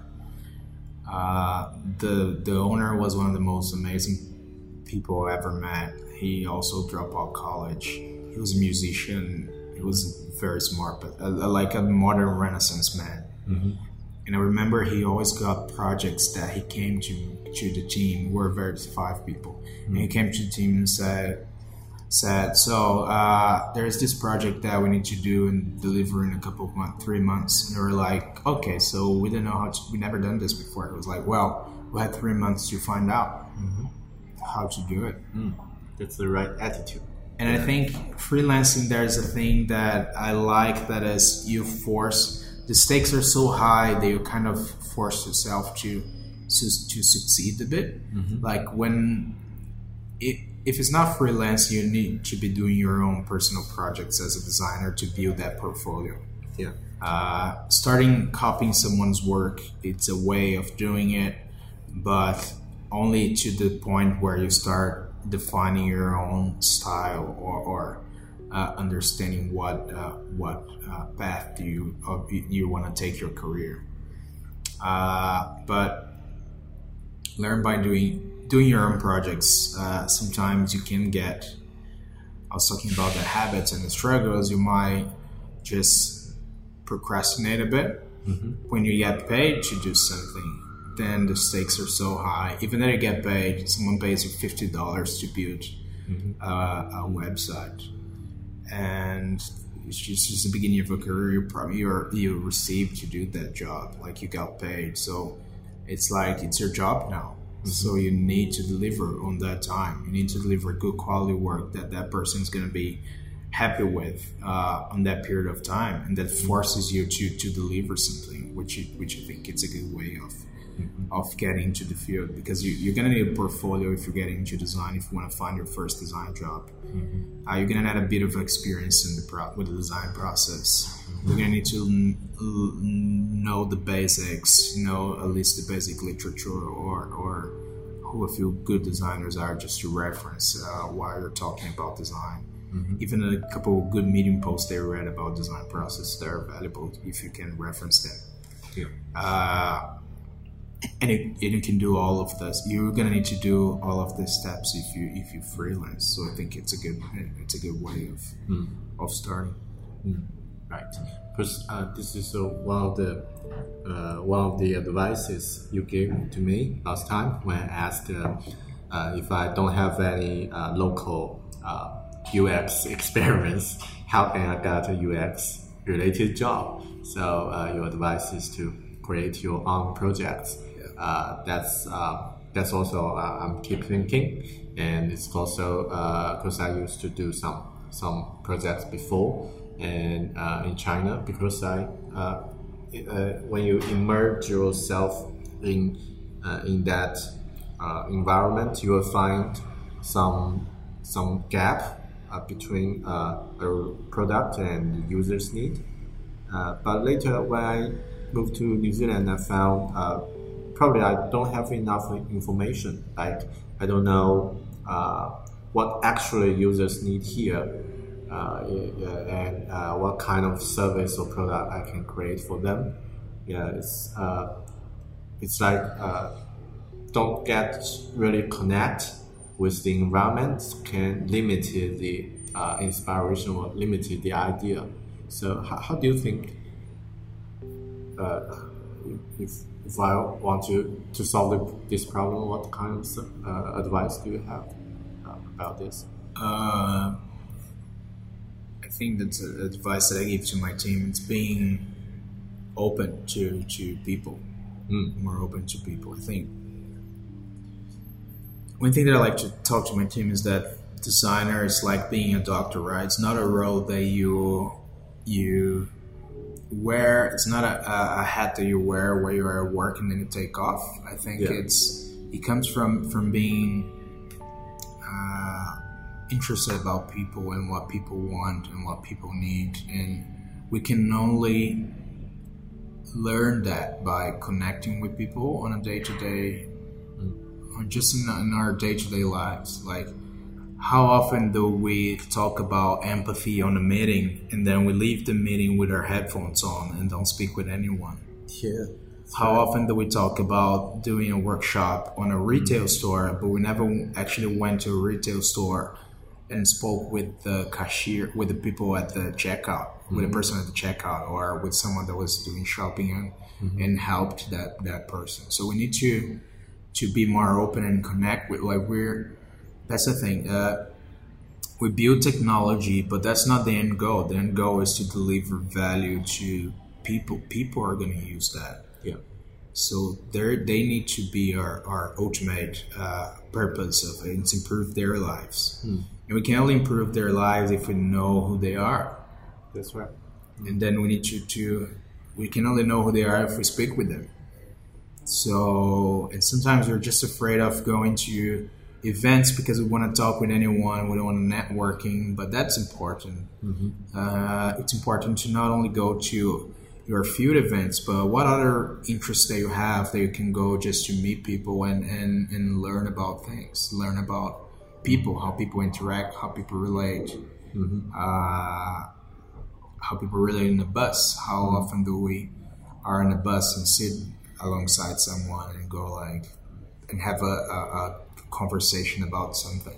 The owner was one of the most amazing people I ever met. He also dropped out of college. He was a musician. He was very smart, but like a modern Renaissance man. And I remember he always got projects that he came to the team. We're 5 people. And he came to the team and said, so there's this project that we need to do and deliver in a couple of months, 3 months. And they were like, okay, so we didn't know we never done this before. It was like, well, we had 3 months to find out how to do it. That's the right attitude. And I think freelancing, there's a thing that I like, that is the stakes are so high that you kind of force yourself to succeed a bit. Like if it's not freelance, you need to be doing your own personal projects as a designer to build that portfolio. Starting copying someone's work, it's a way of doing it, but only to the point where you start defining your own style or understanding what path you want to take your career. But learn by doing your own projects. Sometimes you can get, I was talking about the habits and the struggles, you might just procrastinate a bit. When you get paid to do something, then the stakes are so high. Even though you get paid, someone pays you $50 to build a website, and it's just the beginning of a career. You received to do that job, like you got paid, so it's like it's your job now. So you need to deliver on that time. You need to deliver good quality work that person is going to be happy with on that period of time, and that forces you to deliver something, which I think it's a good way of getting into the field, because you're going to need a portfolio if you're getting into design. If you want to find your first design job, you're going to need a bit of experience with the design process. You're going to need to know the basics, know at least the basic literature, or who a few good designers are, just to reference while you're talking about design. Even a couple of good Medium posts they read about design process, they're valuable if you can reference them. And you can do all of this. You're gonna need to do all of these steps if you freelance. So I think it's a good way of starting. Right, because this is one of the advices you gave to me last time when I asked if I don't have any local UX experience. How can I get a UX related job? So your advice is to create your own projects. That's also I'm keep thinking, and it's also because I used to do some projects before, and in China, because when you immerse yourself in that environment, you will find some gap between a product and the user's need. But later, when I moved to New Zealand, I found probably I don't have enough information. Like I don't know what actually users need here, and what kind of service or product I can create for them. Yeah, it's like don't get really connect with the environment can limit the inspiration or limit the idea. So how do you think if I want to solve this problem, what kind of advice do you have about this? I think that's advice that I give to my team. It's being open to people, more open to people. I think one thing that I like to talk to my team is that designer is like being a doctor, right? It's not a role that you wear. It's not a hat that you wear where you are at work and then you take off. I think it comes from being interested about people and what people want and what people need, and we can only learn that by connecting with people on a day-to-day, or just in our day-to-day lives. Like, how often do we talk about empathy on a meeting and then we leave the meeting with our headphones on and don't speak with anyone? Yeah. How often do we talk about doing a workshop on a retail store, but we never actually went to a retail store and spoke with the cashier, with the people at the checkout, with the person at the checkout, or with someone that was doing shopping and helped that person. So we need to be more open and connect with, like, that's the thing. We build technology, but that's not the end goal. The end goal is to deliver value to people. People are going to use that. Yeah. So they need to be our ultimate purpose of it. It's improve their lives. And we can only improve their lives if we know who they are. That's right. And then we need we can only know who they are if we speak with them. So, and sometimes we're just afraid of going to events because we want to talk with anyone, we don't want networking, but that's important. It's important to not only go to your field events, but what other interests that you have that you can go just to meet people and learn about things, learn about people, how people interact, how people relate, how people relate in the bus. How often do we are in a bus and sit alongside someone and go and have a conversation about something.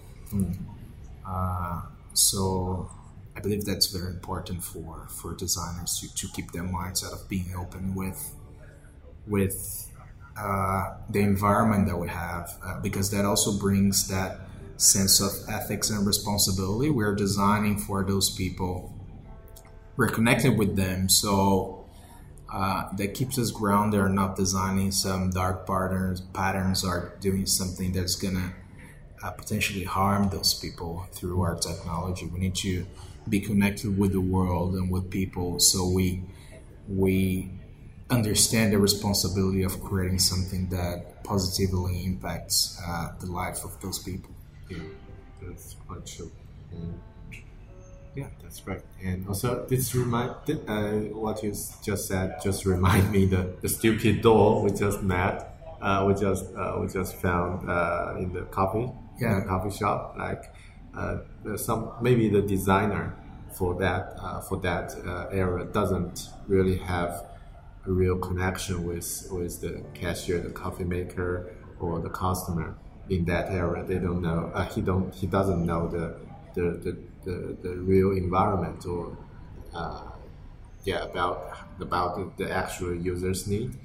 So I believe that's very important for designers to keep their mindset of being open with the environment that we have, because that also brings that sense of ethics and responsibility. We're designing for those people. We're connected with them, so that keeps us grounded. Or not designing some dark patterns or doing something that's gonna potentially harm those people through our technology. We need to be connected with the world and with people, so we understand the responsibility of creating something that positively impacts the life of those people. Yeah, that's quite true. Yeah, that's right. And also, this what you just said just remind me the stupid door we just met. We just found in the coffee shop. Like maybe the designer for that area doesn't really have a real connection with the cashier, the coffee maker, or the customer in that area. They don't know. He doesn't know the real environment or about the actual user's need.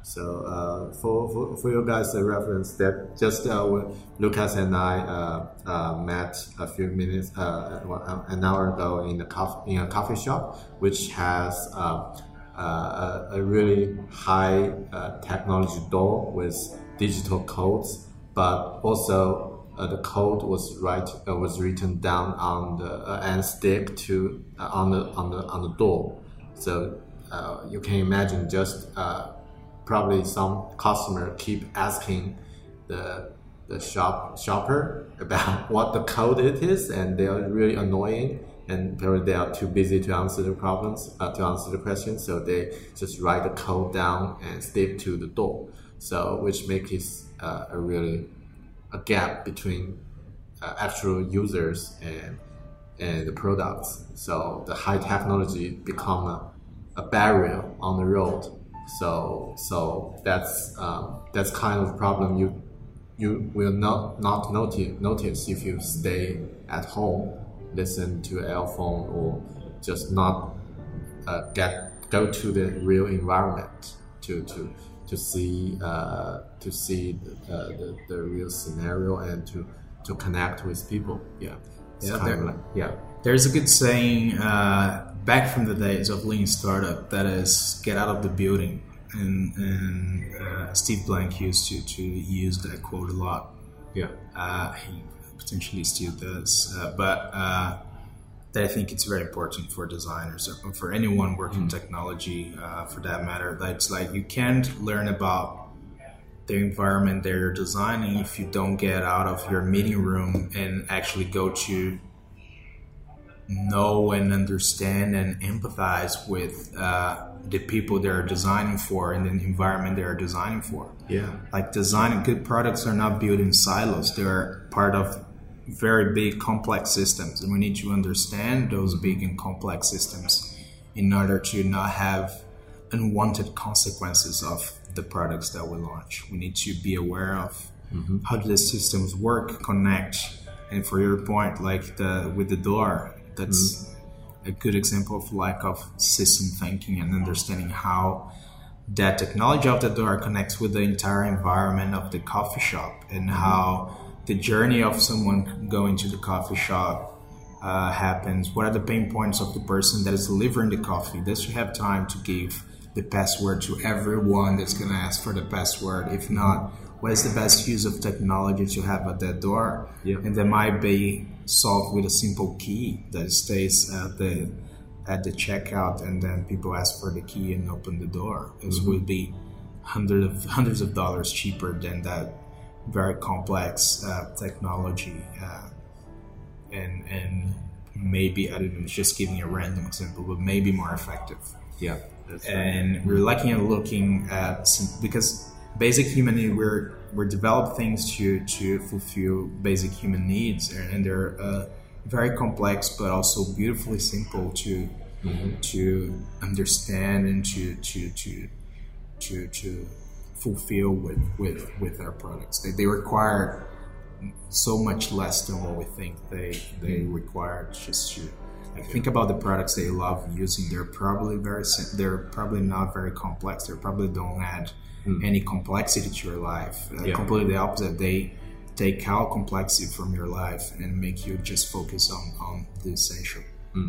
So for you guys, a reference that just Lucas and I met a few minutes, an hour ago in a coffee shop, which has a really high technology door with digital codes, but also the code was written down on the and stick to on the door. So you can imagine just probably some customer keep asking the shopper about what the code it is, and they are really annoying, and probably they are too busy to answer the problems, to answer the questions, so they just write the code down and stick to the door. So which makes it a gap between actual users and the products. So the high technology become a barrier on the road. So that's kind of problem you will not notice if you stay at home, listen to earphone, or just not go to the real environment to see the real scenario and to connect with people. There's a good saying back from the days of lean startup that is get out of the building, and Steve Blank used to use that quote a lot. He potentially still does, but that I think it's very important for designers or for anyone working in technology, for that matter. That's like you can't learn about the environment that you're designing if you don't get out of your meeting room and actually go to know and understand and empathize with the people they're designing for and the environment they're designing for. Like designing good products are not built in silos. They're part of very big complex systems, and we need to understand those big and complex systems in order to not have unwanted consequences of the products that we launch. We need to be aware of how the systems work, connect, and for your point, like with the door, that's a good example of lack of system thinking and understanding how that technology of the door connects with the entire environment of the coffee shop, and how the journey of someone going to the coffee shop happens. What are the pain points of the person that is delivering the coffee? Does she have time to give the password to everyone that's going to ask for the password? If not, what is the best use of technology to have at that door? And that might be solved with a simple key that stays at the checkout, and then people ask for the key and open the door. This will be hundreds of dollars cheaper than that very complex technology, and maybe, I don't know, just giving a random example, but maybe more effective. And we're looking at because basic human need, we're developed things to fulfill basic human needs, and they're very complex but also beautifully simple to understand and to fulfill with our products. They require so much less than what we think they require. Just to think about the products they love using. They're probably not very complex. They probably don't add any complexity to your life. Completely the opposite. They take out complexity from your life and make you just focus on the essential.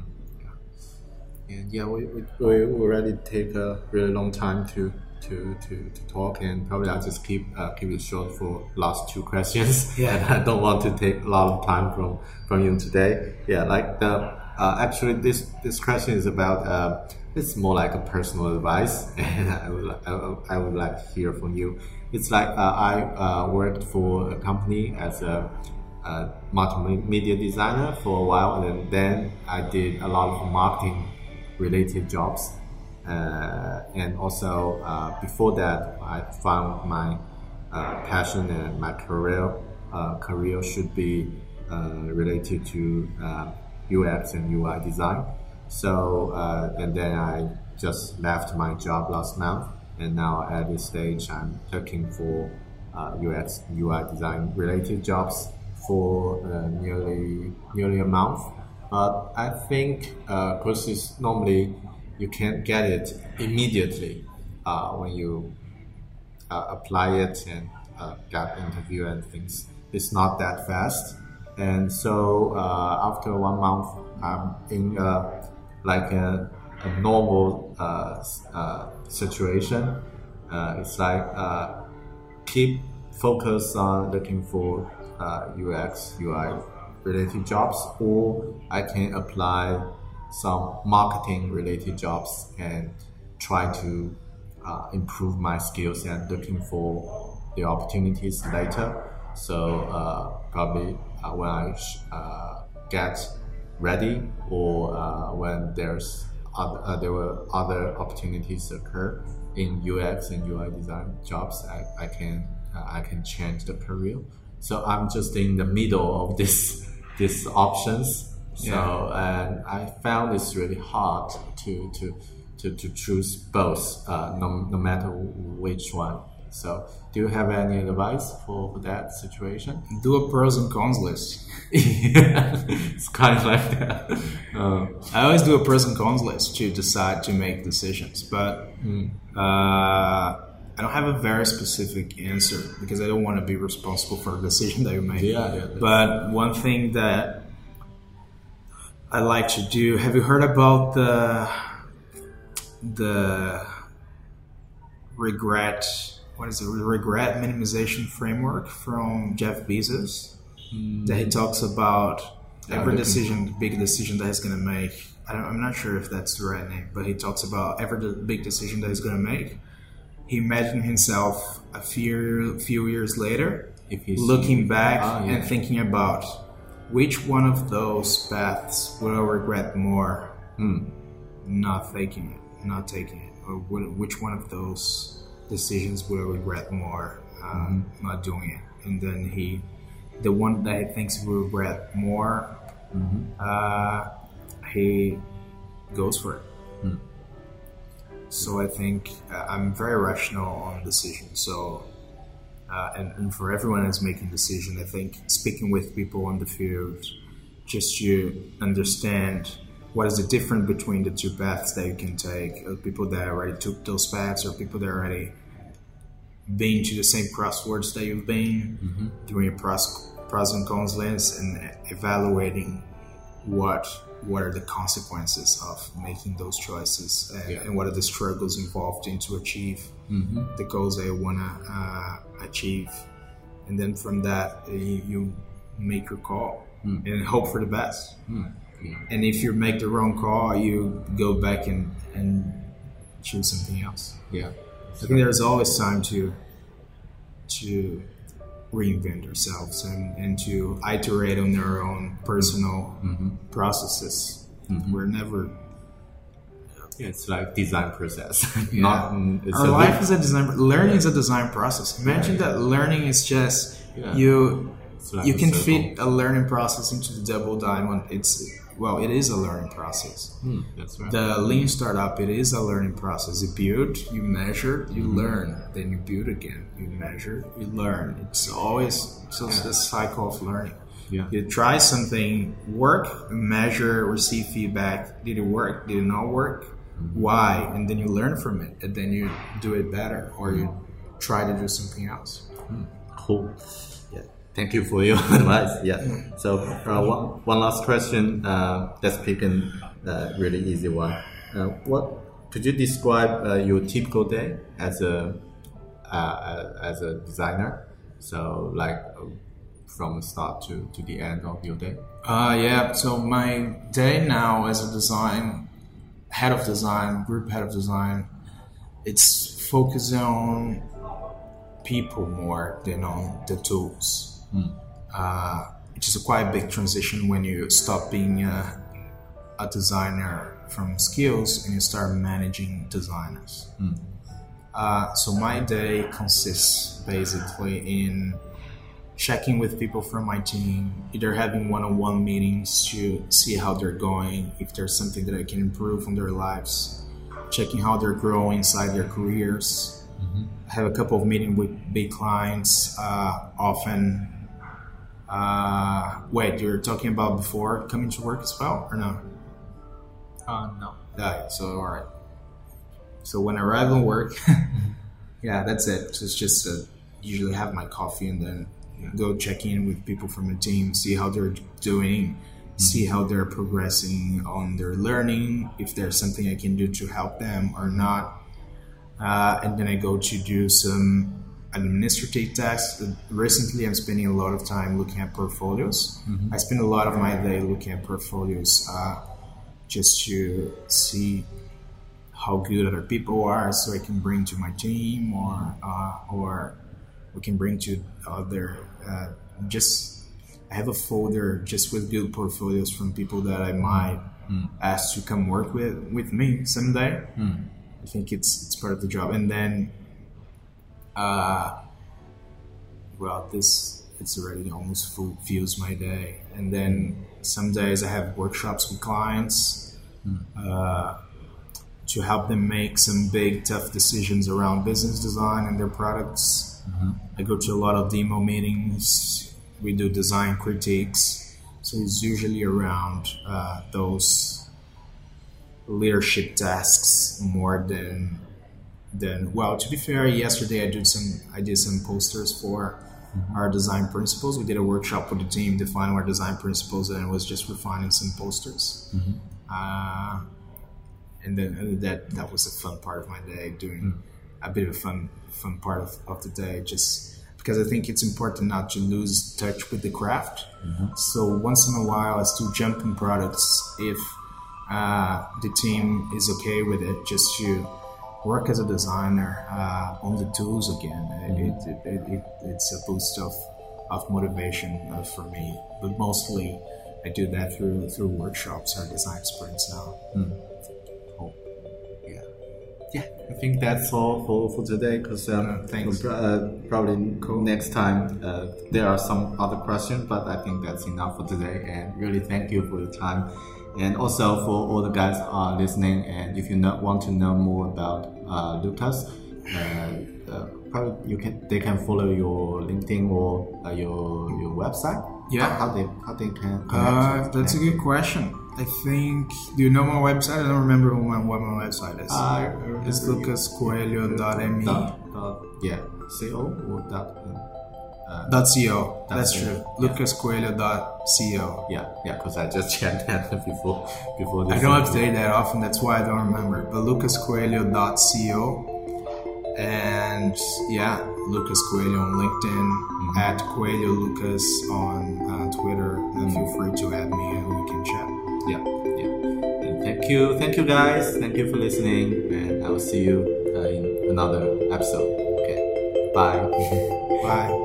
And we already take a really long time to talk, and probably I'll just keep it short for last two questions. And I don't want to take a lot of time from you today. Actually this question is about it's more like a personal advice, and I would like to hear from you. It's like I worked for a company as a multimedia designer for a while, and then I did a lot of marketing related jobs. And also before that, I found my passion and my career should be related to UX and UI design. So and then I just left my job last month, and now at this stage I'm looking for UX UI design related jobs for nearly a month. But I think courses normally you can't get it immediately when you apply it and get interview and things. It's not that fast. And so after 1 month, I'm in like a normal situation. It's like keep focus on looking for UX, UI related jobs, or I can apply some marketing related jobs and try to improve my skills and looking for the opportunities later. So probably when I get ready, or when there were other opportunities occur in UX and UI design jobs, I can change the career. So I'm just in the middle of these options. So and I found it's really hard to choose both, no matter which one. So do you have any advice for that situation? Do a pros and cons list. Yeah, it's kind of like that. I always do a pros and cons list to decide to make decisions, but I don't have a very specific answer because I don't want to be responsible for a decision that you make. Yeah. But one thing that I like to do, have you heard about the regret minimization framework from Jeff Bezos? That he talks about every big decision that he's going to make. I'm not sure if that's the right name, but he talks about every big decision that he's going to make. He imagined himself a few years later, If he's looking back and thinking about which one of those paths will I regret more not taking it, or which one of those decisions will I regret more not doing it. And then the one that he thinks he will regret more, he goes for it. So I think I'm very rational on decisions. So and for everyone that's making decisions, I think speaking with people on the field, just to understand what is the difference between the two paths that you can take, people that already took those paths, or people that already been to the same crosswords that you've been, doing a pros and cons list, and evaluating what are the consequences of making those choices, and what are the struggles involved in to achieve the goals that you want to achieve. And then from that, you make your call and hope for the best. And if you make the wrong call, you go back and choose something else. I think there's always time to reinvent ourselves and to iterate on our own personal processes. We're never... it's like design process. Our life is a design... Learning is a design process. Imagine that learning is just... You can fit a learning process into the Double Diamond. It is a learning process. That's right. The Lean Startup, it is a learning process. You build, you measure, you learn. Then you build again. You measure, you learn. It's always a cycle of learning. You try something, work, measure, receive feedback. Did it work? Did it not work? Why? And then you learn from it. And then you do it better, or you try to do something else. Cool. Thank you for your advice. So one last question. Let's pick a really easy one. What could you describe your typical day as a designer? So like from the start to the end of your day. So my day now as a group head of design, it's focusing on people more than on the tools. Which is a quite big transition when you stop being a designer from skills and you start managing designers. So my day consists basically in checking with people from my team, either having one-on-one meetings to see how they're going, if there's something that I can improve on their lives, checking how they're growing inside their careers. I have a couple of meetings with big clients often. Wait, you're talking about before coming to work as well, or no? No. So all right. So when I arrive on work, Yeah, that's it. So it's just usually have my coffee and then go check in with people from the team, see how they're doing, see how they're progressing on their learning, if there's something I can do to help them or not. And then I go to do some administrative tasks. Recently, I'm spending a lot of time looking at portfolios. I spend a lot of my day looking at portfolios just to see how good other people are, so I can bring to my team, or we can bring to other. I have a folder just with good portfolios from people that I might ask to come work with me someday. I think it's part of the job. And then, it's already almost fuels my day. And then some days I have workshops with clients to help them make some big, tough decisions around business design and their products. I go to a lot of demo meetings. We do design critiques. So it's usually around those leadership tasks more than well, to be fair, yesterday I did some posters for our design principles. We did a workshop with the team defining our design principles, and it was just refining some posters. And then that was a fun part of my day, doing a bit of a fun part of the day, just because I think it's important not to lose touch with the craft. So once in a while I still jump in products if the team is okay with it, just to work as a designer on the tools again. It's a boost of motivation for me, but mostly I do that through workshops or design sprints now. Cool. Yeah, I think that's all for today, because thanks. Probably next time there are some other questions, but I think that's enough for today, and really thank you for your time. And also for all the guys listening, and if you want to know more about Lucas, probably they can follow your LinkedIn or your website. Yeah. How they can connect? That's a good question. I think. Do you know my website? I don't remember what my website is. It's lucascoelho.me. CO or .co. That's true. lucascoelho.co. Yeah, because I just checked that before this. I don't update that often, that's why I don't remember. But lucascoelho.co. And yeah, Lucas Coelho on LinkedIn, at Coelho Lucas on Twitter. Feel free to add me and we can chat. Yeah. And thank you guys. Thank you for listening, and I will see you in another episode. Okay, bye. Bye.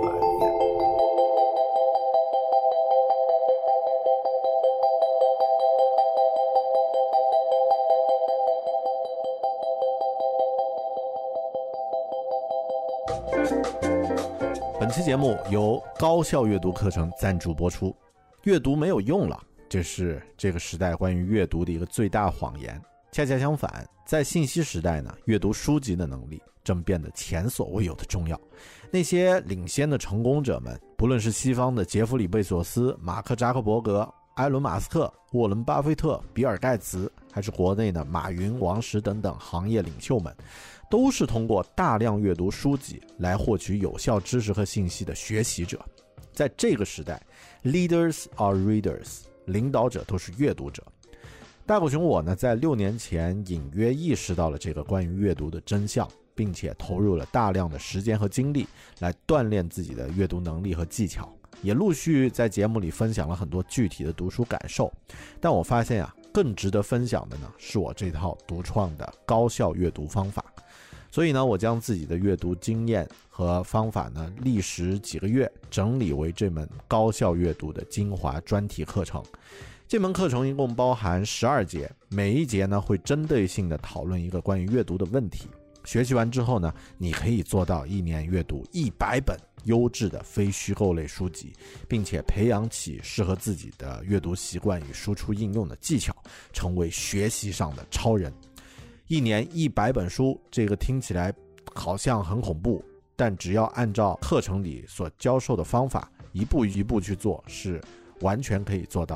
本期节目由高效阅读课程赞助播出。阅读没有用了，这是这个时代关于阅读的一个最大谎言。恰恰相反，在信息时代呢，阅读书籍的能力正变得前所未有的重要。那些领先的成功者们，不论是西方的杰弗里·贝索斯、马克·扎克伯格、埃伦·马斯克、沃伦·巴菲特、比尔·盖茨，还是国内的马云、王石等等行业领袖们，都是通过大量阅读书籍来获取有效知识和信息的学习者。在这个时代 ，Leaders are readers， 领导者都是阅读者。大狗熊我呢，在6年前隐约意识到了这个关于阅读的真相，并且投入了大量的时间和精力来锻炼自己的阅读能力和技巧，也陆续在节目里分享了很多具体的读书感受。但我发现更值得分享的呢，是我这套独创的高效阅读方法。所以呢，我将自己的阅读经验和方法呢，历时几个月整理为这门高效阅读的精华专题课程。这门课程一共包含12节，每一节呢会针对性的讨论一个关于阅读的问题。学习完之后呢，你可以做到1年阅读100本优质的非虚构类书籍，并且培养起适合自己的阅读习惯与输出应用的技巧，成为学习上的超人。1年100本书，这个听起来好像很恐怖，但只要按照课程里所教授的方法一步一步去做，是完全可以做到的。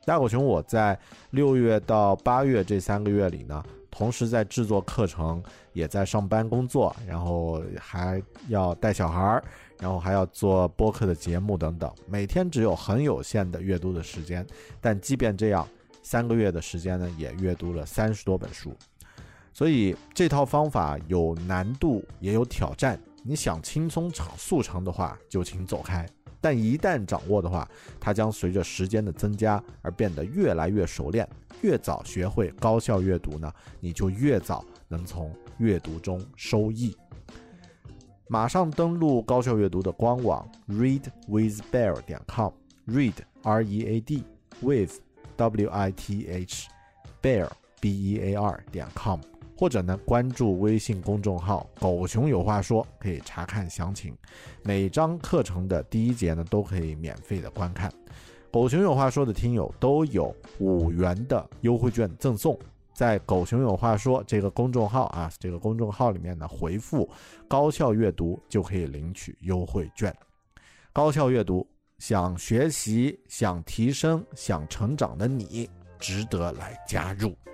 大狗熊我在6月到8月这3个月里呢，同时在制作课程，也在上班工作，然后还要带小孩，然后还要做播客的节目等等，每天只有很有限的阅读的时间，但即便这样3个月的时间呢，也阅读了30多本书。所以这套方法有难度也有挑战，你想轻松速成的话就请走开，但一旦掌握的话，它将随着时间的增加而变得越来越熟练。越早学会高效阅读呢，你就越早能从阅读中收益。马上登录高效阅读的官网 readwithbear.com， read R-E-A-D with W-I-T-H bear B-E-A-R.com， 或者呢关注微信公众号狗熊有话说，可以查看详情。每章课程的第1节呢都可以免费的观看。狗熊有话说的听友都有5元的优惠券赠送，在狗熊有话说这个公众号啊，这个公众号里面呢回复高效阅读就可以领取优惠券。高效阅读，想学习、想提升、想成长的你，值得来加入。